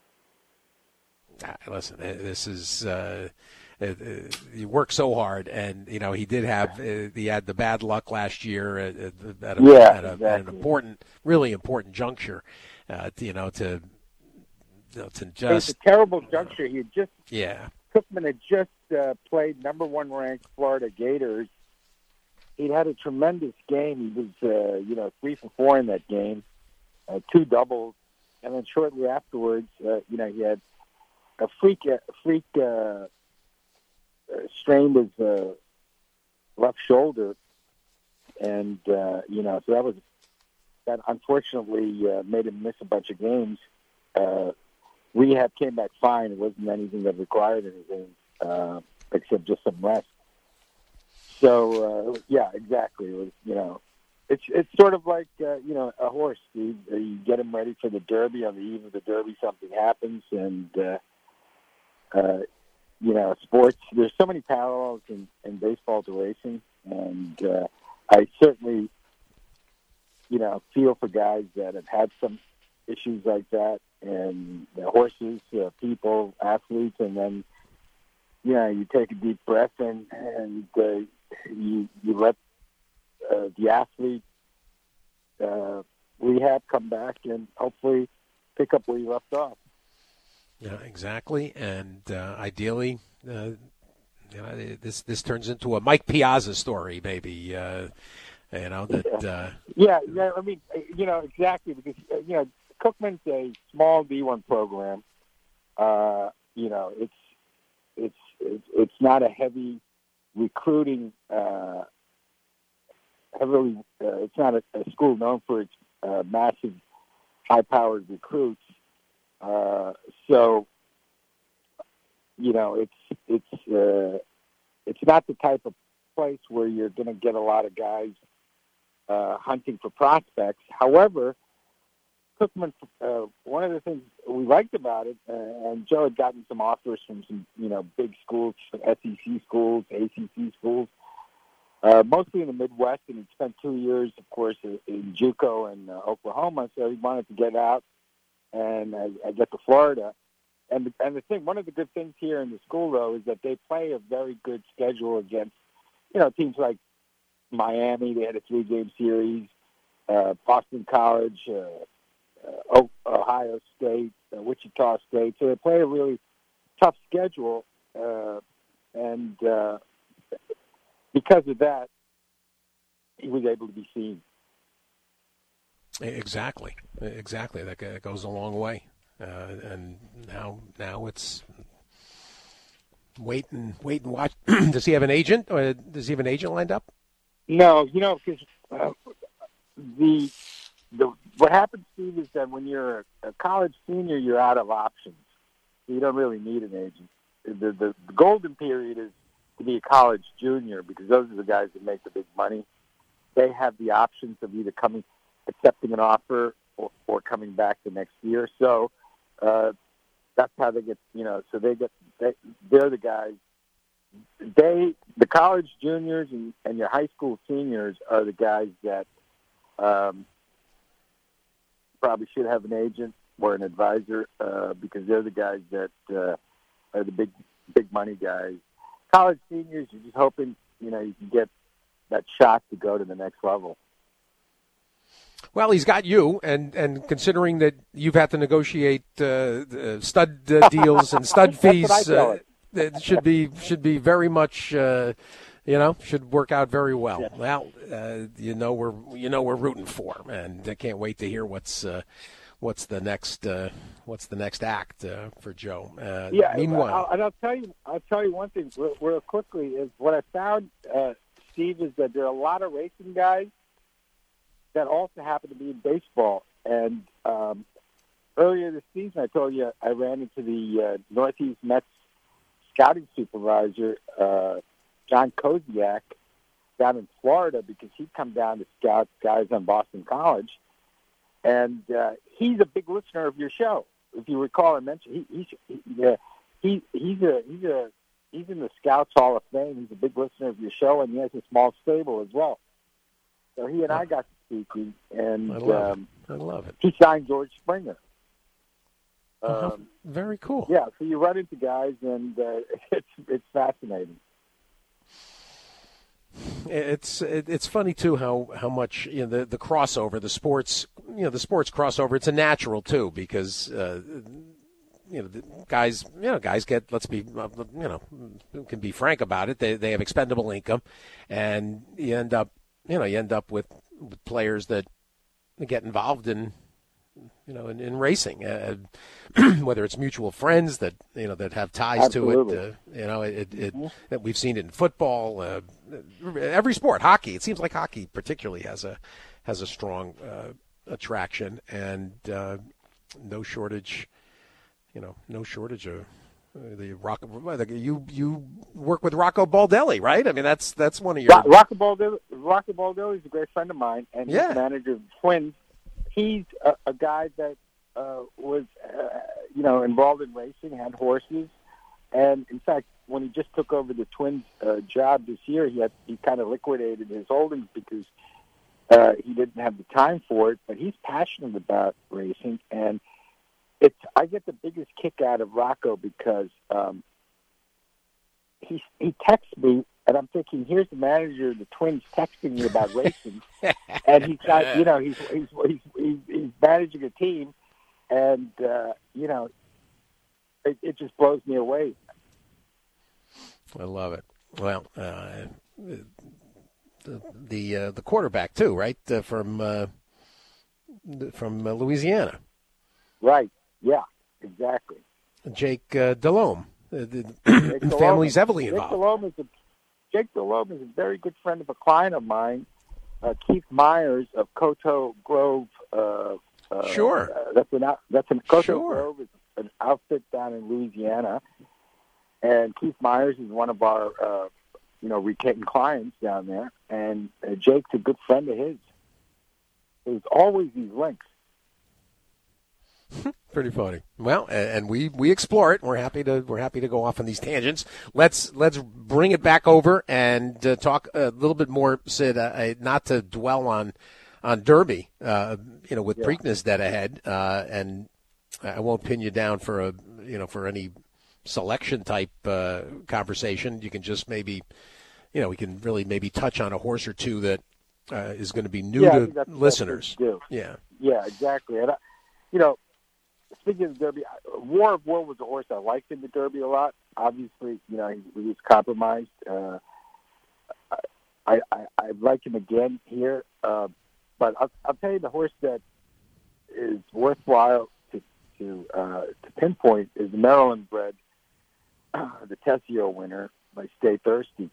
S2: Listen, this is you work so hard, and he did have he had the bad luck last year at an important, really important juncture, to Hilton
S8: It was a terrible juncture. Cookman had just played number 1 ranked Florida Gators. He'd had a tremendous game. He was 3 for 4 in that game, 2 doubles, and then shortly afterwards, he had a freak strained his left shoulder, and so that unfortunately made him miss a bunch of games. Rehab came back fine. It wasn't anything that required anything except just some rest. So exactly. It was it's sort of like a horse. You get him ready for the Derby. On the eve of the Derby, something happens, and sports. There's so many parallels in baseball to racing, and I certainly feel for guys that have had some issues like that, and horses, people, athletes, and then you take a deep breath and you let the athlete rehab, come back, and hopefully pick up where you left off.
S2: Yeah, exactly, and ideally, this turns into a Mike Piazza story, maybe. That.
S8: Yeah. I mean, exactly, because Cookman's a small D1 program. It's not a heavy recruiting. It's not a school known for its massive, high-powered recruits. So it's not the type of place where you're going to get a lot of guys hunting for prospects. However, Cookman, one of the things we liked about it, and Joe had gotten some offers from some, big schools, SEC schools, ACC schools, mostly in the Midwest, and he'd spent 2 years, of course, in JUCO and Oklahoma, so he wanted to get out and get to Florida. And the thing, one of the good things here in the school, though, is that they play a very good schedule against, teams like Miami. They had a 3-game series, Boston College, Ohio State, Wichita State. So they play a really tough schedule, and because of that, he was able to be seen.
S2: Exactly. That goes a long way. And now it's wait and watch. Does he have an agent? Or does he have an agent lined up?
S8: No, because what happens, Steve, is that when you're a college senior, you're out of options. You don't really need an agent. The golden period is to be a college junior, because those are the guys that make the big money. They have the options of either accepting an offer or coming back the next year. So that's how they get, so they're the guys. The college juniors and your high school seniors are the guys that probably should have an agent or an advisor, because they're the guys that are the big money guys. College seniors, you're just hoping, you can get that shot to go to the next level.
S2: Well, he's got you, and considering that you've had to negotiate stud deals and stud fees, it should be very much, should work out very well. Yeah. Well, we're rooting for him, and I can't wait to hear what's the next act for Joe. Meanwhile,
S8: and I'll tell you one thing real quickly is what I found, Steve, is that there are a lot of racing guys that also happen to be in baseball. And earlier this season, I told you I ran into the Northeast Mets scouting supervisor, John Koziak, down in Florida, because he'd come down to scout guys on Boston College. And he's a big listener of your show. If you recall, I mentioned he's in the Scouts Hall of Fame. He's a big listener of your show, and he has a small stable as well. So he and I got to speaking, and
S2: I love it.
S8: He signed George Springer.
S2: Very cool.
S8: Yeah, so you run into guys, and it's fascinating.
S2: It's funny too how much the crossover, the sports crossover. It's a natural too, because the guys get, let's be, can be frank about it. They have expendable income, and you end up with players that get involved in racing, whether it's mutual friends that have ties
S8: Absolutely.
S2: to it. That we've seen it in football, every sport. Hockey, it seems like hockey particularly has a strong attraction, and no shortage of the Rocco. You work with Rocco Baldelli, right? I mean, that's one of your
S8: Rocco Baldelli is a great friend of mine, and he's manager of the Twins. He's a guy that was involved in racing, had horses, and in fact, when he just took over the Twins job this year, he kind of liquidated his holdings because he didn't have the time for it. But he's passionate about racing, and I get the biggest kick out of Rocco because he texts me, and I'm thinking, here's the manager of the Twins texting me about racing, and he's got he's managing a team, and it just blows me away.
S2: I love it. Well, the quarterback too, right? From Louisiana.
S8: Right. Yeah. Exactly.
S2: Jake Delhomme. The family's heavily involved.
S8: Jake Delhomme is a very good friend of a client of mine, Keith Myers of Coteau Grove.
S2: Sure.
S8: Coteau Grove is an outfit down in Louisiana, and Keith Myers is one of our retained clients down there, and Jake's a good friend of his. There's always these links.
S2: Pretty funny. Well, and we explore it. We're happy to go off on these tangents. Let's bring it back over and talk a little bit more, Sid. Not to dwell on Derby, with Preakness dead ahead, and I won't pin you down for any selection type conversation. You can just maybe, we can really maybe touch on a horse or two that is going to be new to listeners. Yeah,
S8: exactly. And speaking of the Derby, War of War was a horse I liked in the Derby a lot. Obviously, he was compromised. I like him again here, but I'll tell you the horse that is worthwhile to pinpoint is the Maryland-bred, the Tessio winner by Stay Thirsty,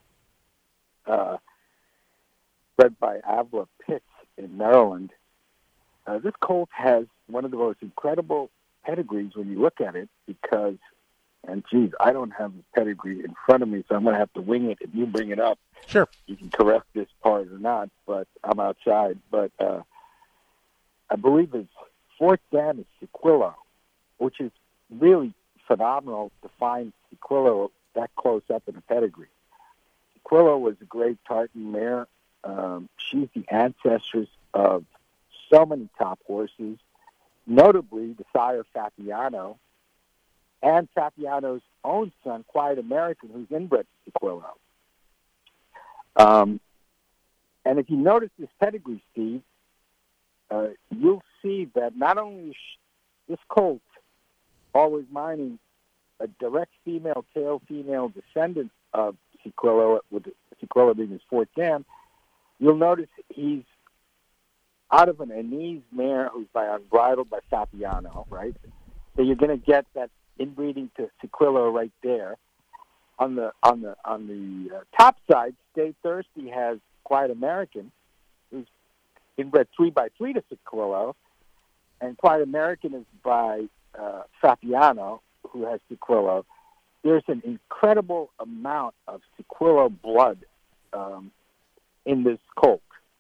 S8: bred by Avila Pitts in Maryland. This colt has one of the most incredible pedigrees when you look at it because, and geez, I don't have the pedigree in front of me, so I'm going to have to wing it. If you bring it up,
S2: sure,
S8: you can correct this part or not, but I'm outside. But I believe his fourth dam is Sequillo, which is really phenomenal to find Sequillo that close up in a pedigree. Sequillo was a great Tartan mare. She's the ancestress of so many top horses, notably the sire Fabiano, and Fabiano's own son, Quiet American, who's inbred to Sequillo. And if you notice this pedigree, Steve, you'll see that not only is this colt always mining a direct female descendant of Sequillo, with Sequillo being his fourth dam, you'll notice he's out of an Anise mare who's by Unbridled by Fabiano, right? So you're going to get that inbreeding to Sequillo right there. On the top side, Stay Thirsty has Quiet American, who's inbred 3x3 to Sequillo, and Quiet American is by Fabiano, who has Sequillo. There's an incredible amount of Sequillo blood in this colt.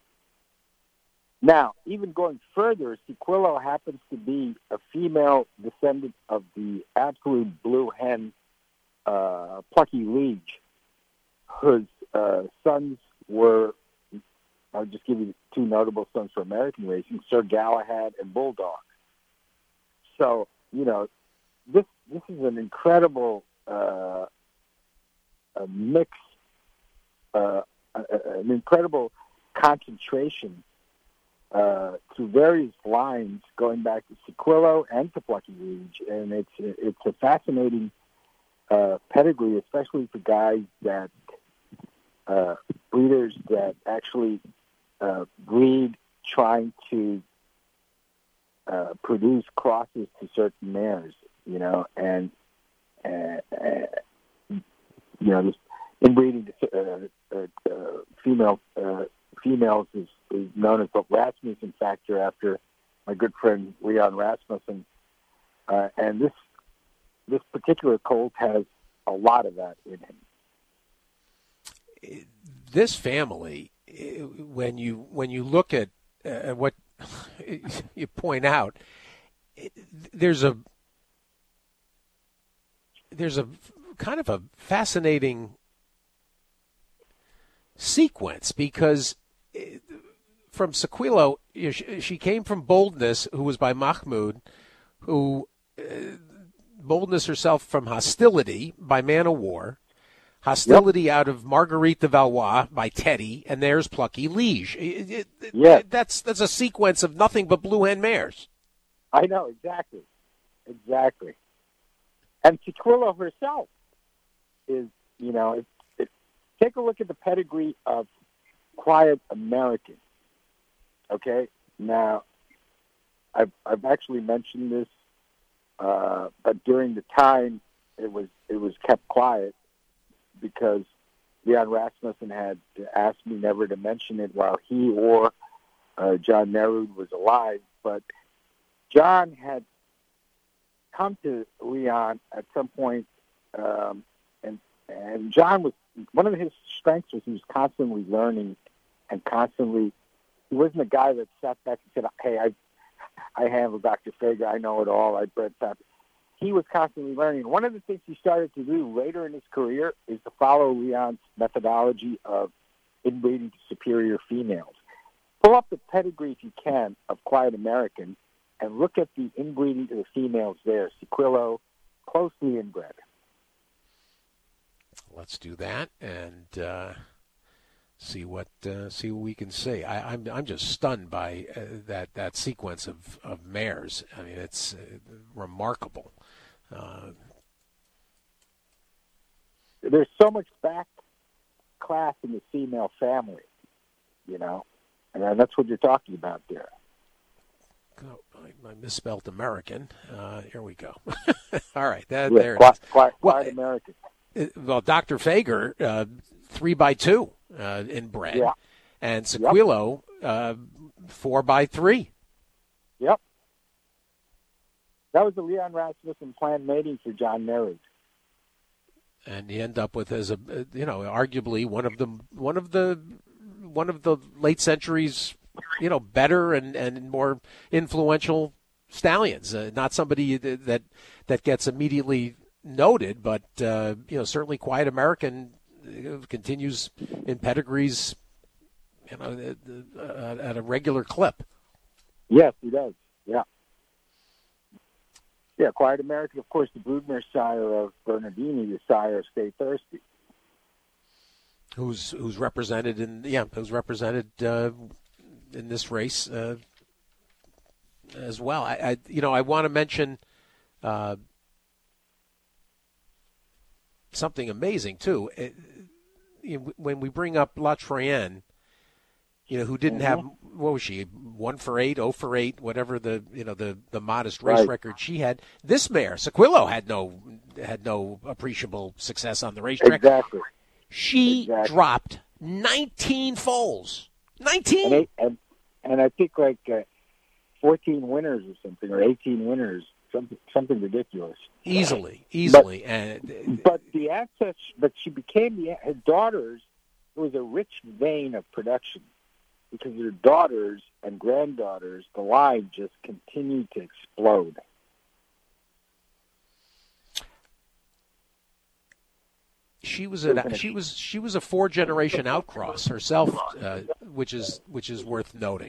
S8: Now, even going further, Sequillo happens to be a female descendant of the absolute blue hen, Plucky Liege, whose sons were, I'll just give you two notable sons for American racing, Sir Galahad and Bulldog. So, this is an incredible mix, an incredible concentration through various lines, going back to Sequillo and to Plucky Rouge, and it's a fascinating pedigree, especially for guys that breeders that actually breed trying to produce crosses to certain mares, and just inbreeding females is known as the Rasmussen factor after my good friend Leon Rasmussen, and this particular colt has a lot of that in him.
S2: This family, when you look at what you point out, there's a kind of a fascinating sequence, because from Sequillo, she came from Boldness, who was by Mahmoud, who Boldness herself from Hostility by Man o' War, Hostility out of Marguerite de Valois by Teddy, and there's Plucky Liege. That's a sequence of nothing but blue hen mares.
S8: I know, exactly. And Sequillo herself is, take a look at the pedigree of Quiet American. Okay, now I've actually mentioned this, but during the time it was kept quiet because Leon Rasmussen had asked me never to mention it while he or John Nerud was alive. But John had come to Leon at some point, and John was, one of his strengths was he was constantly learning and constantly. He wasn't a guy that sat back and said, "Hey, I handle Dr. Fager. I know it all. I bred that." He was constantly learning. One of the things he started to do later in his career is to follow Leon's methodology of inbreeding to superior females. Pull up the pedigree, if you can, of Quiet American and look at the inbreeding to the females there. Sequillo, closely inbred.
S2: Let's do that and see what we can see. I'm just stunned by that sequence of mares. I mean, it's remarkable.
S8: There's so much back class in the female family, and that's what you're talking about there.
S2: Oh, I misspelled American. Here we go. All right, there it is.
S8: Quiet American.
S2: Well, Dr. Fager, 3x2 inbred, and Sequillo, 4x3.
S8: Yep. That was the Leon Rasmussen planned mating for John Nerud.
S2: And you end up with, as a arguably one of the late century's better and more influential stallions. Not somebody that gets immediately noted, but certainly Quiet American continues in pedigrees, at a regular clip.
S8: Yes, he does. Yeah. Yeah, Quiet American, of course, the broodmare sire of Bernardini, the sire of Stay Thirsty.
S2: Who's represented in this race as well. I want to mention something amazing too. When we bring up La Troyenne, who didn't have, what was she, 1 for 8, 0 for 8, whatever the modest race record she had. This mare, Sequillo, had no appreciable success on the racetrack.
S8: Exactly.
S2: She dropped 19 foals. 19.
S8: And I think 14 winners or something, or 18 winners, something ridiculous.
S2: Easily.
S8: But the assets, but she became her daughters. It was a rich vein of production because her daughters and granddaughters, the line just continued to explode.
S2: She was a 4-generation outcross herself, which is worth noting.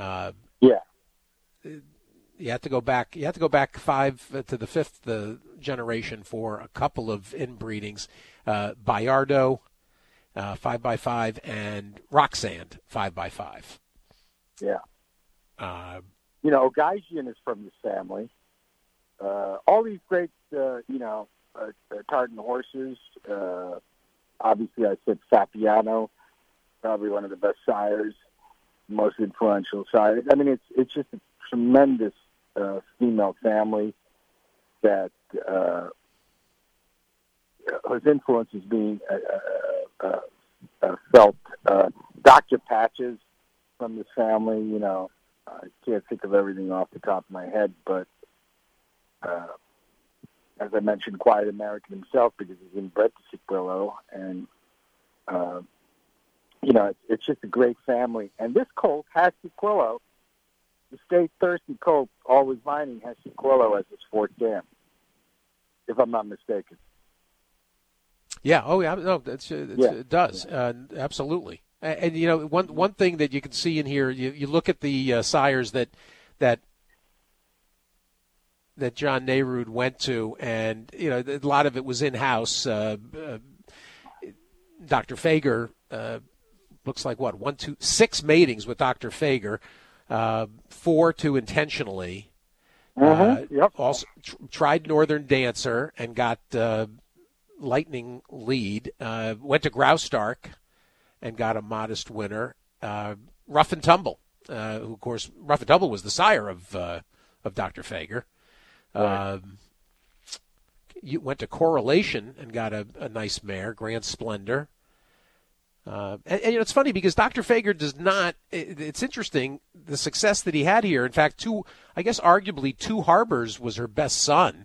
S2: You have to go back. You have to go back 5 to the 5th generation for a couple of inbreedings. Bayardo, 5x5, and Roxand, 5x5.
S8: Yeah. Ogaijian is from this family. All these great, Tartan horses. Obviously, I said Fabiano, probably one of the best sires, most influential sires. I mean, it's just a tremendous female family that whose influence is being felt. Dr. Patches from this family, I can't think of everything off the top of my head, but as I mentioned, Quiet American himself, because he's inbred to Sequillo, and it's just a great family. And this colt has Sequillo. The State Thirsty colt, Always Mining, has Sequillo as its fourth dam, if I'm not mistaken.
S2: Yeah. Oh, yeah. No, it does. Absolutely. And one thing that you can see in here, you look at the sires that John Nehrude went to, and a lot of it was in house. Dr. Fager looks like 6 matings with Dr. Fager, 4 to intentionally.
S8: Yep.
S2: Also tried Northern Dancer and got Lightning Lead. Went to Graustark and got a modest winner. Rough and Tumble, who, of course, Rough and Tumble was the sire of Dr. Fager.
S8: Right.
S2: You went to Correlation and got a nice mare, Grand Splendor. And it's funny because Dr. Fager does not. It's interesting the success that he had here. In fact, arguably Two Harbors was her best son,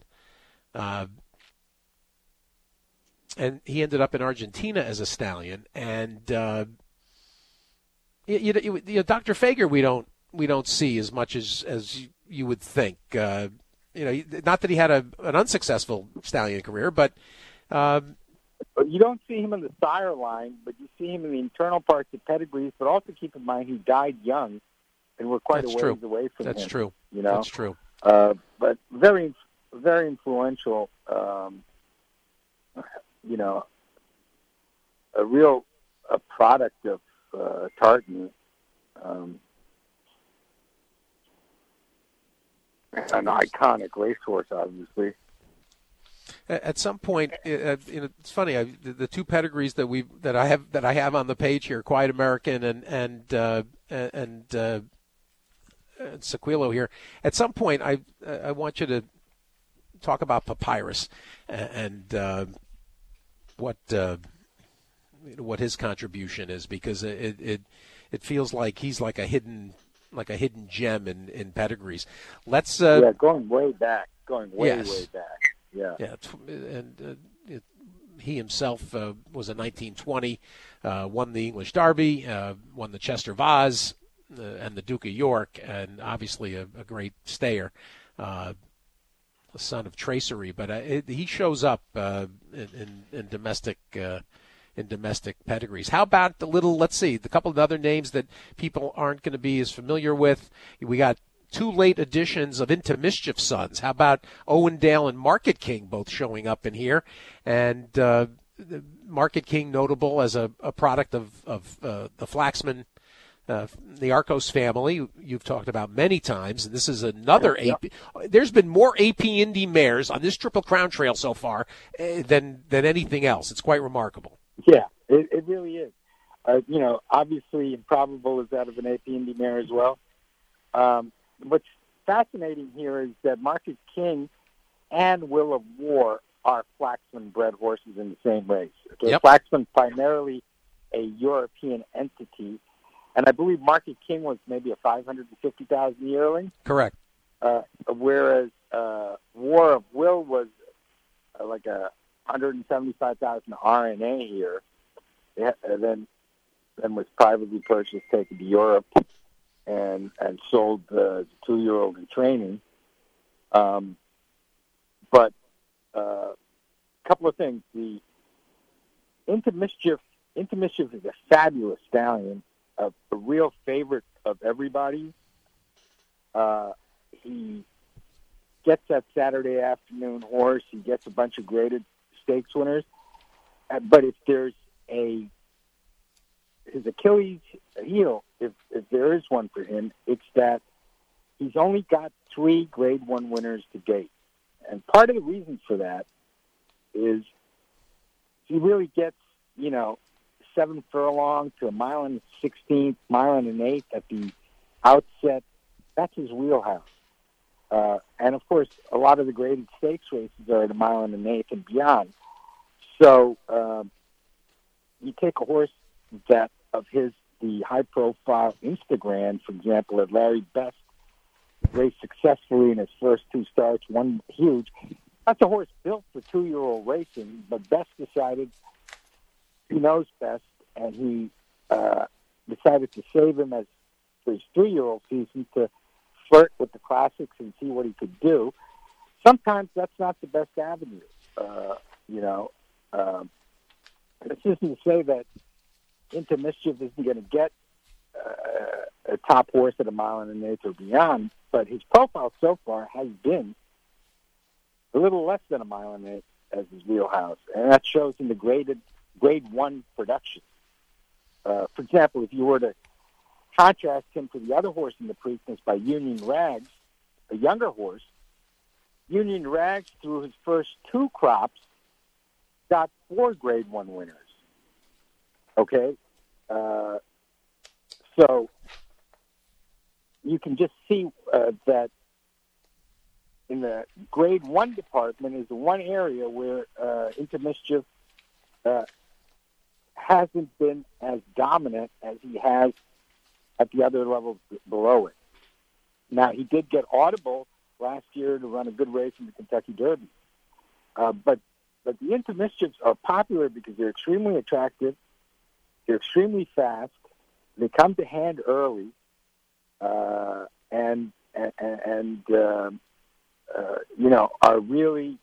S2: and he ended up in Argentina as a stallion. And Dr. Fager we don't see as much as you would think. Not that he had an unsuccessful stallion career, but
S8: you don't see him in the sire line, but you see him in the internal parts of pedigrees. But also keep in mind he died young, and we're quite a ways away from him.
S2: That's true.
S8: That's
S2: true.
S8: But very, very influential. A product of Tartan. An iconic racehorse, obviously.
S2: At some point, it's funny. The 2 pedigrees that I have on the page here, Quiet American and Sequillo here. At some point, I want you to talk about Papyrus and what his contribution is, because it feels like he's like a hidden gem in pedigrees. Let's
S8: going way back, way back. Yeah.
S2: And he himself was a 1920, won the English Derby, won the Chester Vase, and the Duke of York, and obviously a great stayer, the son of Tracery. But he shows up in domestic pedigrees. How about let's see, the couple of other names that people aren't going to be as familiar with. We got 2 late editions of Into Mischief Sons. How about Owendale and Market King both showing up in here? And Market King notable as a product of the Flaxman, the Arcos family, you've talked about many times. And this is another AP. There's been more AP Indy mares on this Triple Crown Trail so far than anything else. It's quite remarkable.
S8: Yeah, it really is. Obviously Improbable is out of an AP Indy mare as well. What's fascinating here is that Market King and Will of War are Flaxman-bred horses in the same race. Okay?
S2: Yep.
S8: Flaxman primarily a European entity, and I believe Market King was maybe a 550,000 yearling.
S2: Correct.
S8: Whereas War of Will was like a 175,000 RNA here, and then was privately purchased, taken to Europe, and sold the 2-year-old in training. But a couple of things. The Into Mischief is a fabulous stallion, a real favorite of everybody. He gets that Saturday afternoon horse. He gets a bunch of graded stakes winners. But if there's his Achilles heel, if there is one for him, it's that he's only got 3 Grade 1 winners to date. And part of the reason for that is he really gets, 7 furlong to a mile and 16th, mile and an eighth at the outset. That's his wheelhouse. And, of course, a lot of the graded stakes races are at a mile and an eighth and beyond. So you take a horse that of his, the high-profile Instagram, for example, that Larry Best raced successfully in his first 2 starts, one huge. That's a horse built for 2-year-old racing, but Best decided he knows best, and he decided to save him as for his 3-year-old season to flirt with the classics and see what he could do. Sometimes that's not the best avenue, This isn't to say that Into Mischief isn't going to get a top horse at a mile and an eighth or beyond, but his profile so far has been a little less than a mile and an eighth as his wheelhouse, and that shows in the Grade 1 production. For example, if you were to contrast him to the other horse in the Preakness by Union Rags, a younger horse, Union Rags, through his first 2 crops, got 4 Grade 1 winners. Okay? So you can just see that in the Grade 1 department is the one area where Into Mischief hasn't been as dominant as he has at the other levels below it. Now, he did get Audible last year to run a good race in the Kentucky Derby. But the Into Mischiefs are popular because they're extremely attractive, they're extremely fast, they come to hand early, and are really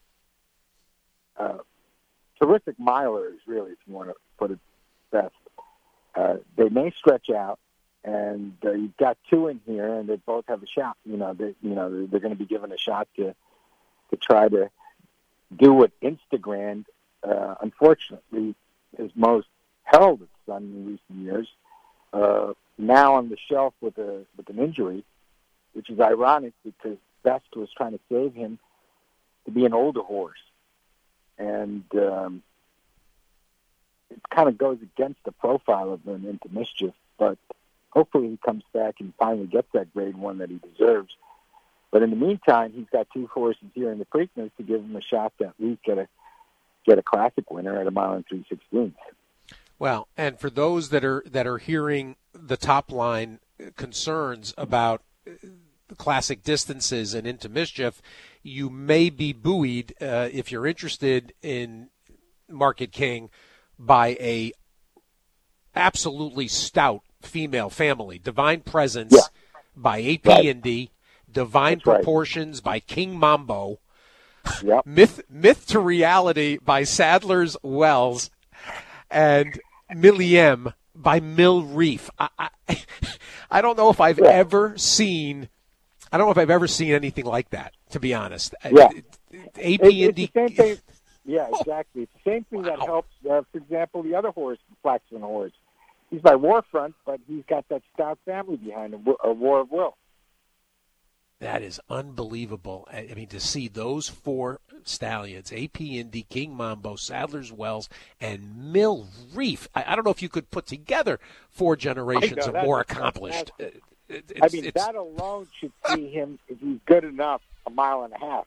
S8: terrific milers, really, if you want to put it best. They may stretch out, and you've got 2 in here, and they both have a shot. They're going to be given a shot to try to do what Instagram, unfortunately, is most heralded done in recent years. Now on the shelf with an injury, which is ironic because Best was trying to save him to be an older horse, and it kind of goes against the profile of him Into Mischief. But hopefully he comes back and finally gets that Grade 1 that he deserves. But in the meantime, he's got 2 horses here in the Preakness to give him a shot to at least get a classic winner at a mile and 3/16.
S2: Well, and for those that are hearing the top line concerns about the classic distances and Into Mischief, you may be buoyed if you're interested in Market King by a absolutely stout female family, Divine Presence by AP Indy, Divine Proportions by King Mambo, Myth to Reality by Sadler's Wells, and Milliem by Mill Reef. I don't know if I've ever seen. I don't know if I've ever seen anything like that, to be honest.
S8: Yeah.
S2: AP Indy.
S8: It's the same thing. Yeah, exactly. It's the same thing that helps, for example, the other horse, the Flaxman horse. He's by Warfront, but he's got that stout family behind him, a War of Will.
S2: That is unbelievable. I mean, to see those 4 stallions, AP Indy, King Mambo, Sadler's Wells, and Mill Reef. I don't know if you could put together 4 generations of more accomplished.
S8: That alone should see him, if he's good enough, a mile and a half,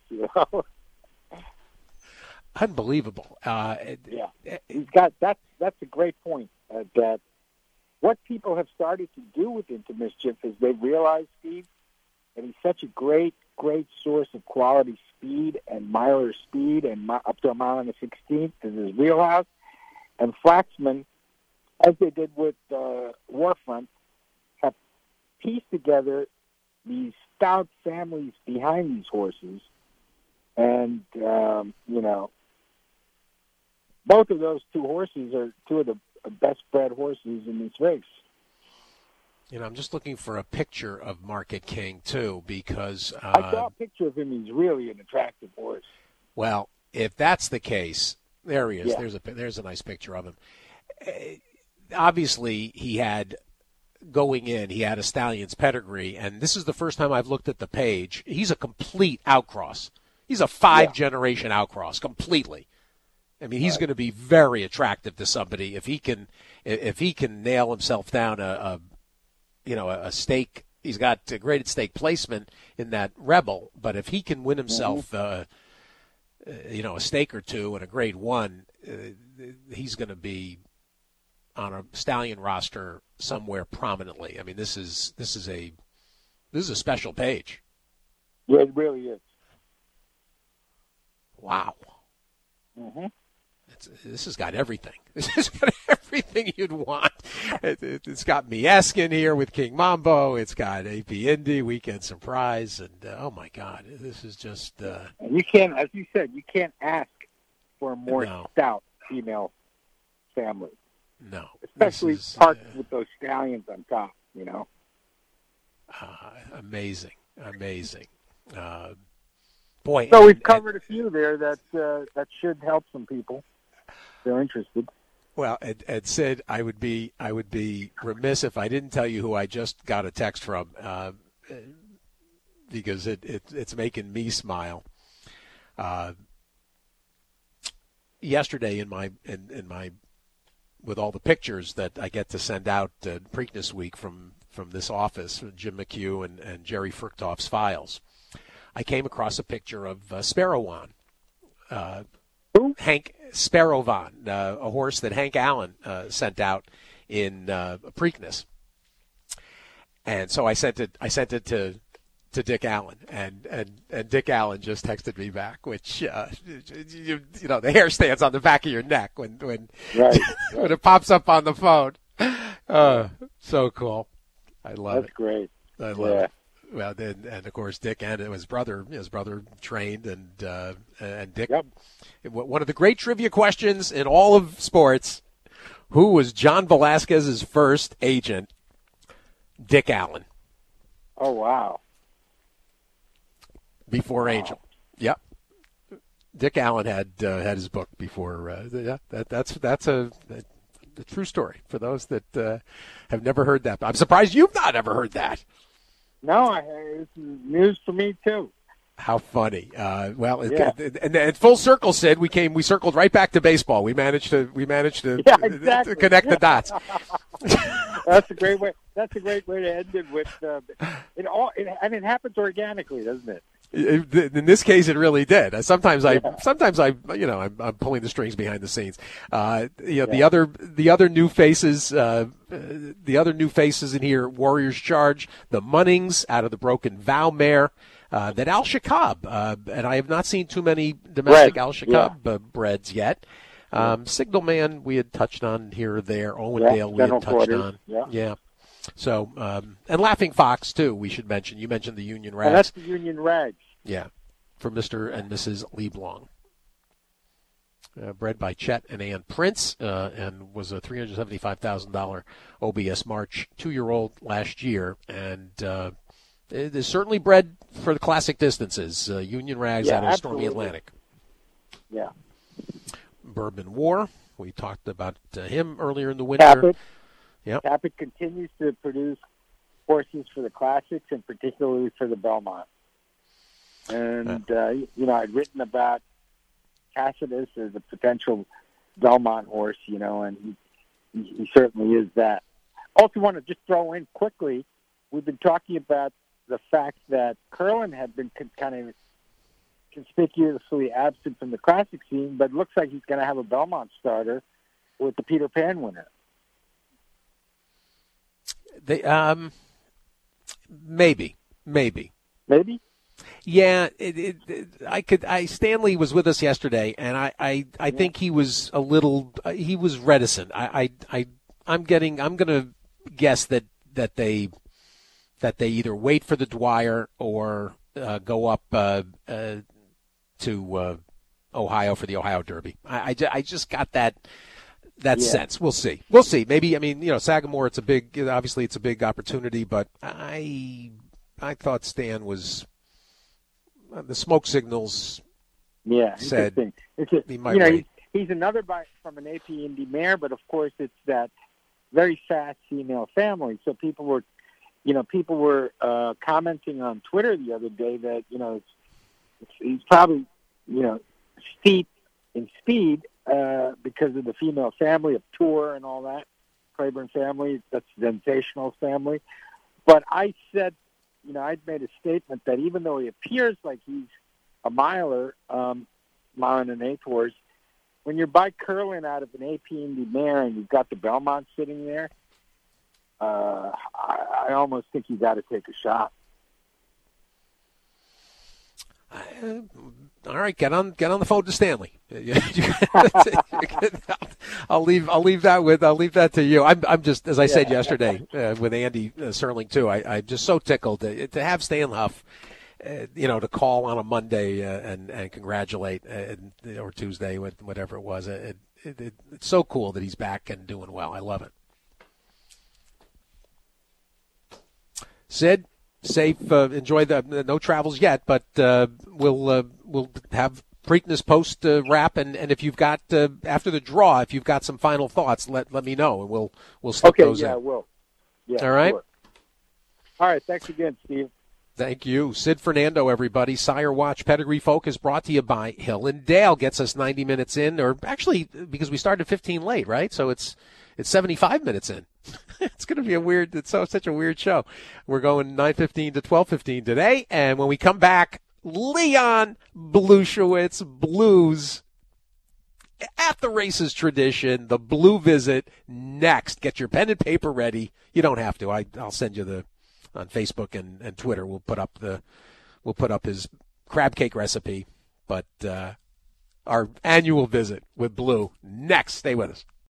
S2: Unbelievable.
S8: He's got that's a great point. That what people have started to do with Into Mischief is they've realized, Steve, that he's such a great source of quality speed and miler speed and up to a mile and a 16th in his wheelhouse. And Flaxman, as they did with Warfront, have pieced together these stout families behind these horses. And, both of those 2 horses are 2 of the best bred horses in this race.
S2: I'm just looking for a picture of Market King, too, because...
S8: I saw a picture of him. He's really an attractive horse.
S2: Well, if that's the case, there he is. Yeah. There's a nice picture of him. Obviously, he had going in, he had a stallion's pedigree, and this is the first time I've looked at the page. He's a complete outcross. He's a 5-generation outcross completely. I mean, he's going to be very attractive to somebody if he can nail himself down a stake. He's got a graded stake placement in that Rebel, but if he can win himself, a stake or two and a grade 1, he's going to be on a stallion roster somewhere prominently. I mean, this is a special page.
S8: Yeah, it really is.
S2: Wow.
S8: Mm-hmm.
S2: This has got everything. This has got everything you'd want. It's got Mieskin here with King Mambo. It's got AP Indy, Weekend Surprise, and oh my God, this is just.
S8: And you can't, as you said, you can't ask for a more stout female family.
S2: No,
S8: especially parked with those stallions on top.
S2: Amazing. Boy.
S8: So we've covered a few there that should help some people. They're interested.
S2: Well, Ed Sid, I would be remiss if I didn't tell you who I just got a text from, because it's making me smile. Yesterday in my with all the pictures that I get to send out Preakness Week from this office, Jim McHugh and Jerry Fruchtoff's files, I came across a picture of Sparrowwan. Hank Sparrowvan, a horse that Hank Allen sent out in Preakness, and so I sent it to Dick Allen, and Dick Allen just texted me back, which the hair stands on the back of your neck when when it pops up on the phone. So cool, I love it.
S8: That's great.
S2: I love it. Well, and of course Dick and his brother trained, and Dick.
S8: Yep.
S2: One of the great trivia questions in all of sports: who was John Velasquez's first agent? Dick Allen.
S8: Oh wow!
S2: Before Angel. Yep. Dick Allen had his book before. That's a true story for those that have never heard that. I'm surprised you've not ever heard that.
S8: No, it's news for me too.
S2: How funny! And full circle, Sid. We circled right back to baseball. We managed to
S8: exactly.
S2: Connect the dots.
S8: That's a great way. That's a great way to end it with it happens organically, doesn't it?
S2: In this case, it really did. Sometimes I'm pulling the strings behind the scenes. The other new faces, in here: Warriors Charge, the Munnings out of the Broken Vow mare, that Al Shakab, and I have not seen too many domestic Al Shakab breds yet. Signalman we had touched on here or there. Owendale we had touched on. Yeah. So, and Laughing Fox, too, we should mention. You mentioned the Union Rags.
S8: Oh, that's the Union Rags.
S2: Yeah, for Mr. and Mrs. Leblong. Bred by Chet and Ann Prince, and was a $375,000 OBS March 2-year-old last year. And it is certainly bred for the classic distances. Union Rags out of Stormy Atlantic.
S8: Yeah.
S2: Bourbon War. We talked about him earlier in the winter.
S8: Tapit continues to produce horses for the classics and particularly for the Belmont. And, I'd written about Tacitus as a potential Belmont horse, and he certainly is that. Also want to just throw in quickly, we've been talking about the fact that Curlin had been kind of conspicuously absent from the classic scene, but it looks like he's going to have a Belmont starter with the Peter Pan winner.
S2: Maybe. Yeah, Stanley was with us yesterday, and I think he was a little he was reticent. I'm going to guess that they either wait for the Dwyer or go up to Ohio for the Ohio Derby. I just got that sense. We'll see. Maybe, Sagamore, it's a big opportunity, but I thought Stan was the smoke signals.
S8: Yeah,
S2: said
S8: he might wait. He's another from an AP Indy mare, but of course it's that very fast female family. So people were commenting on Twitter the other day that, he's probably, steep in speed because of the female family of Tour and all that. Claiborne family, that's Sensational's family. But I said, I'd made a statement that even though he appears like he's a miler, mile and an eighth horse, when you're by curling out of an AP Indy mare and you've got the Belmont sitting there, I almost think you got to take a shot.
S2: All right, get on the phone to Stanley. I'll leave that to you. I'm just, as I said yesterday with Andy Serling too. I'm just so tickled to have Stan Huff, to call on a Monday and congratulate, or Tuesday, whatever it was. It's so cool that he's back and doing well. I love it. Sid, safe. Enjoy the no travels yet, but we'll have Preakness post wrap, and if you've got after the draw, if you've got some final thoughts, let me know, and we'll slip those in.
S8: Okay, yeah, I will. Yeah,
S2: all right.
S8: Sure. All right, thanks again, Steve.
S2: Thank you. Sid Fernando, everybody. Sire Watch Pedigree Folk is brought to you by Hill and Dale. Gets us 90 minutes in, or actually, because we started 15 late, right? So it's 75 minutes in. It's going to be such a weird show. We're going 9:15 to 12:15 today, and when we come back, Leon Blushewitz Blues at the Races tradition, the Blue Visit next. Get your pen and paper ready. You don't have to. I'll send you on Facebook and Twitter. We'll put up his crab cake recipe. But our annual visit with Blue next. Stay with us.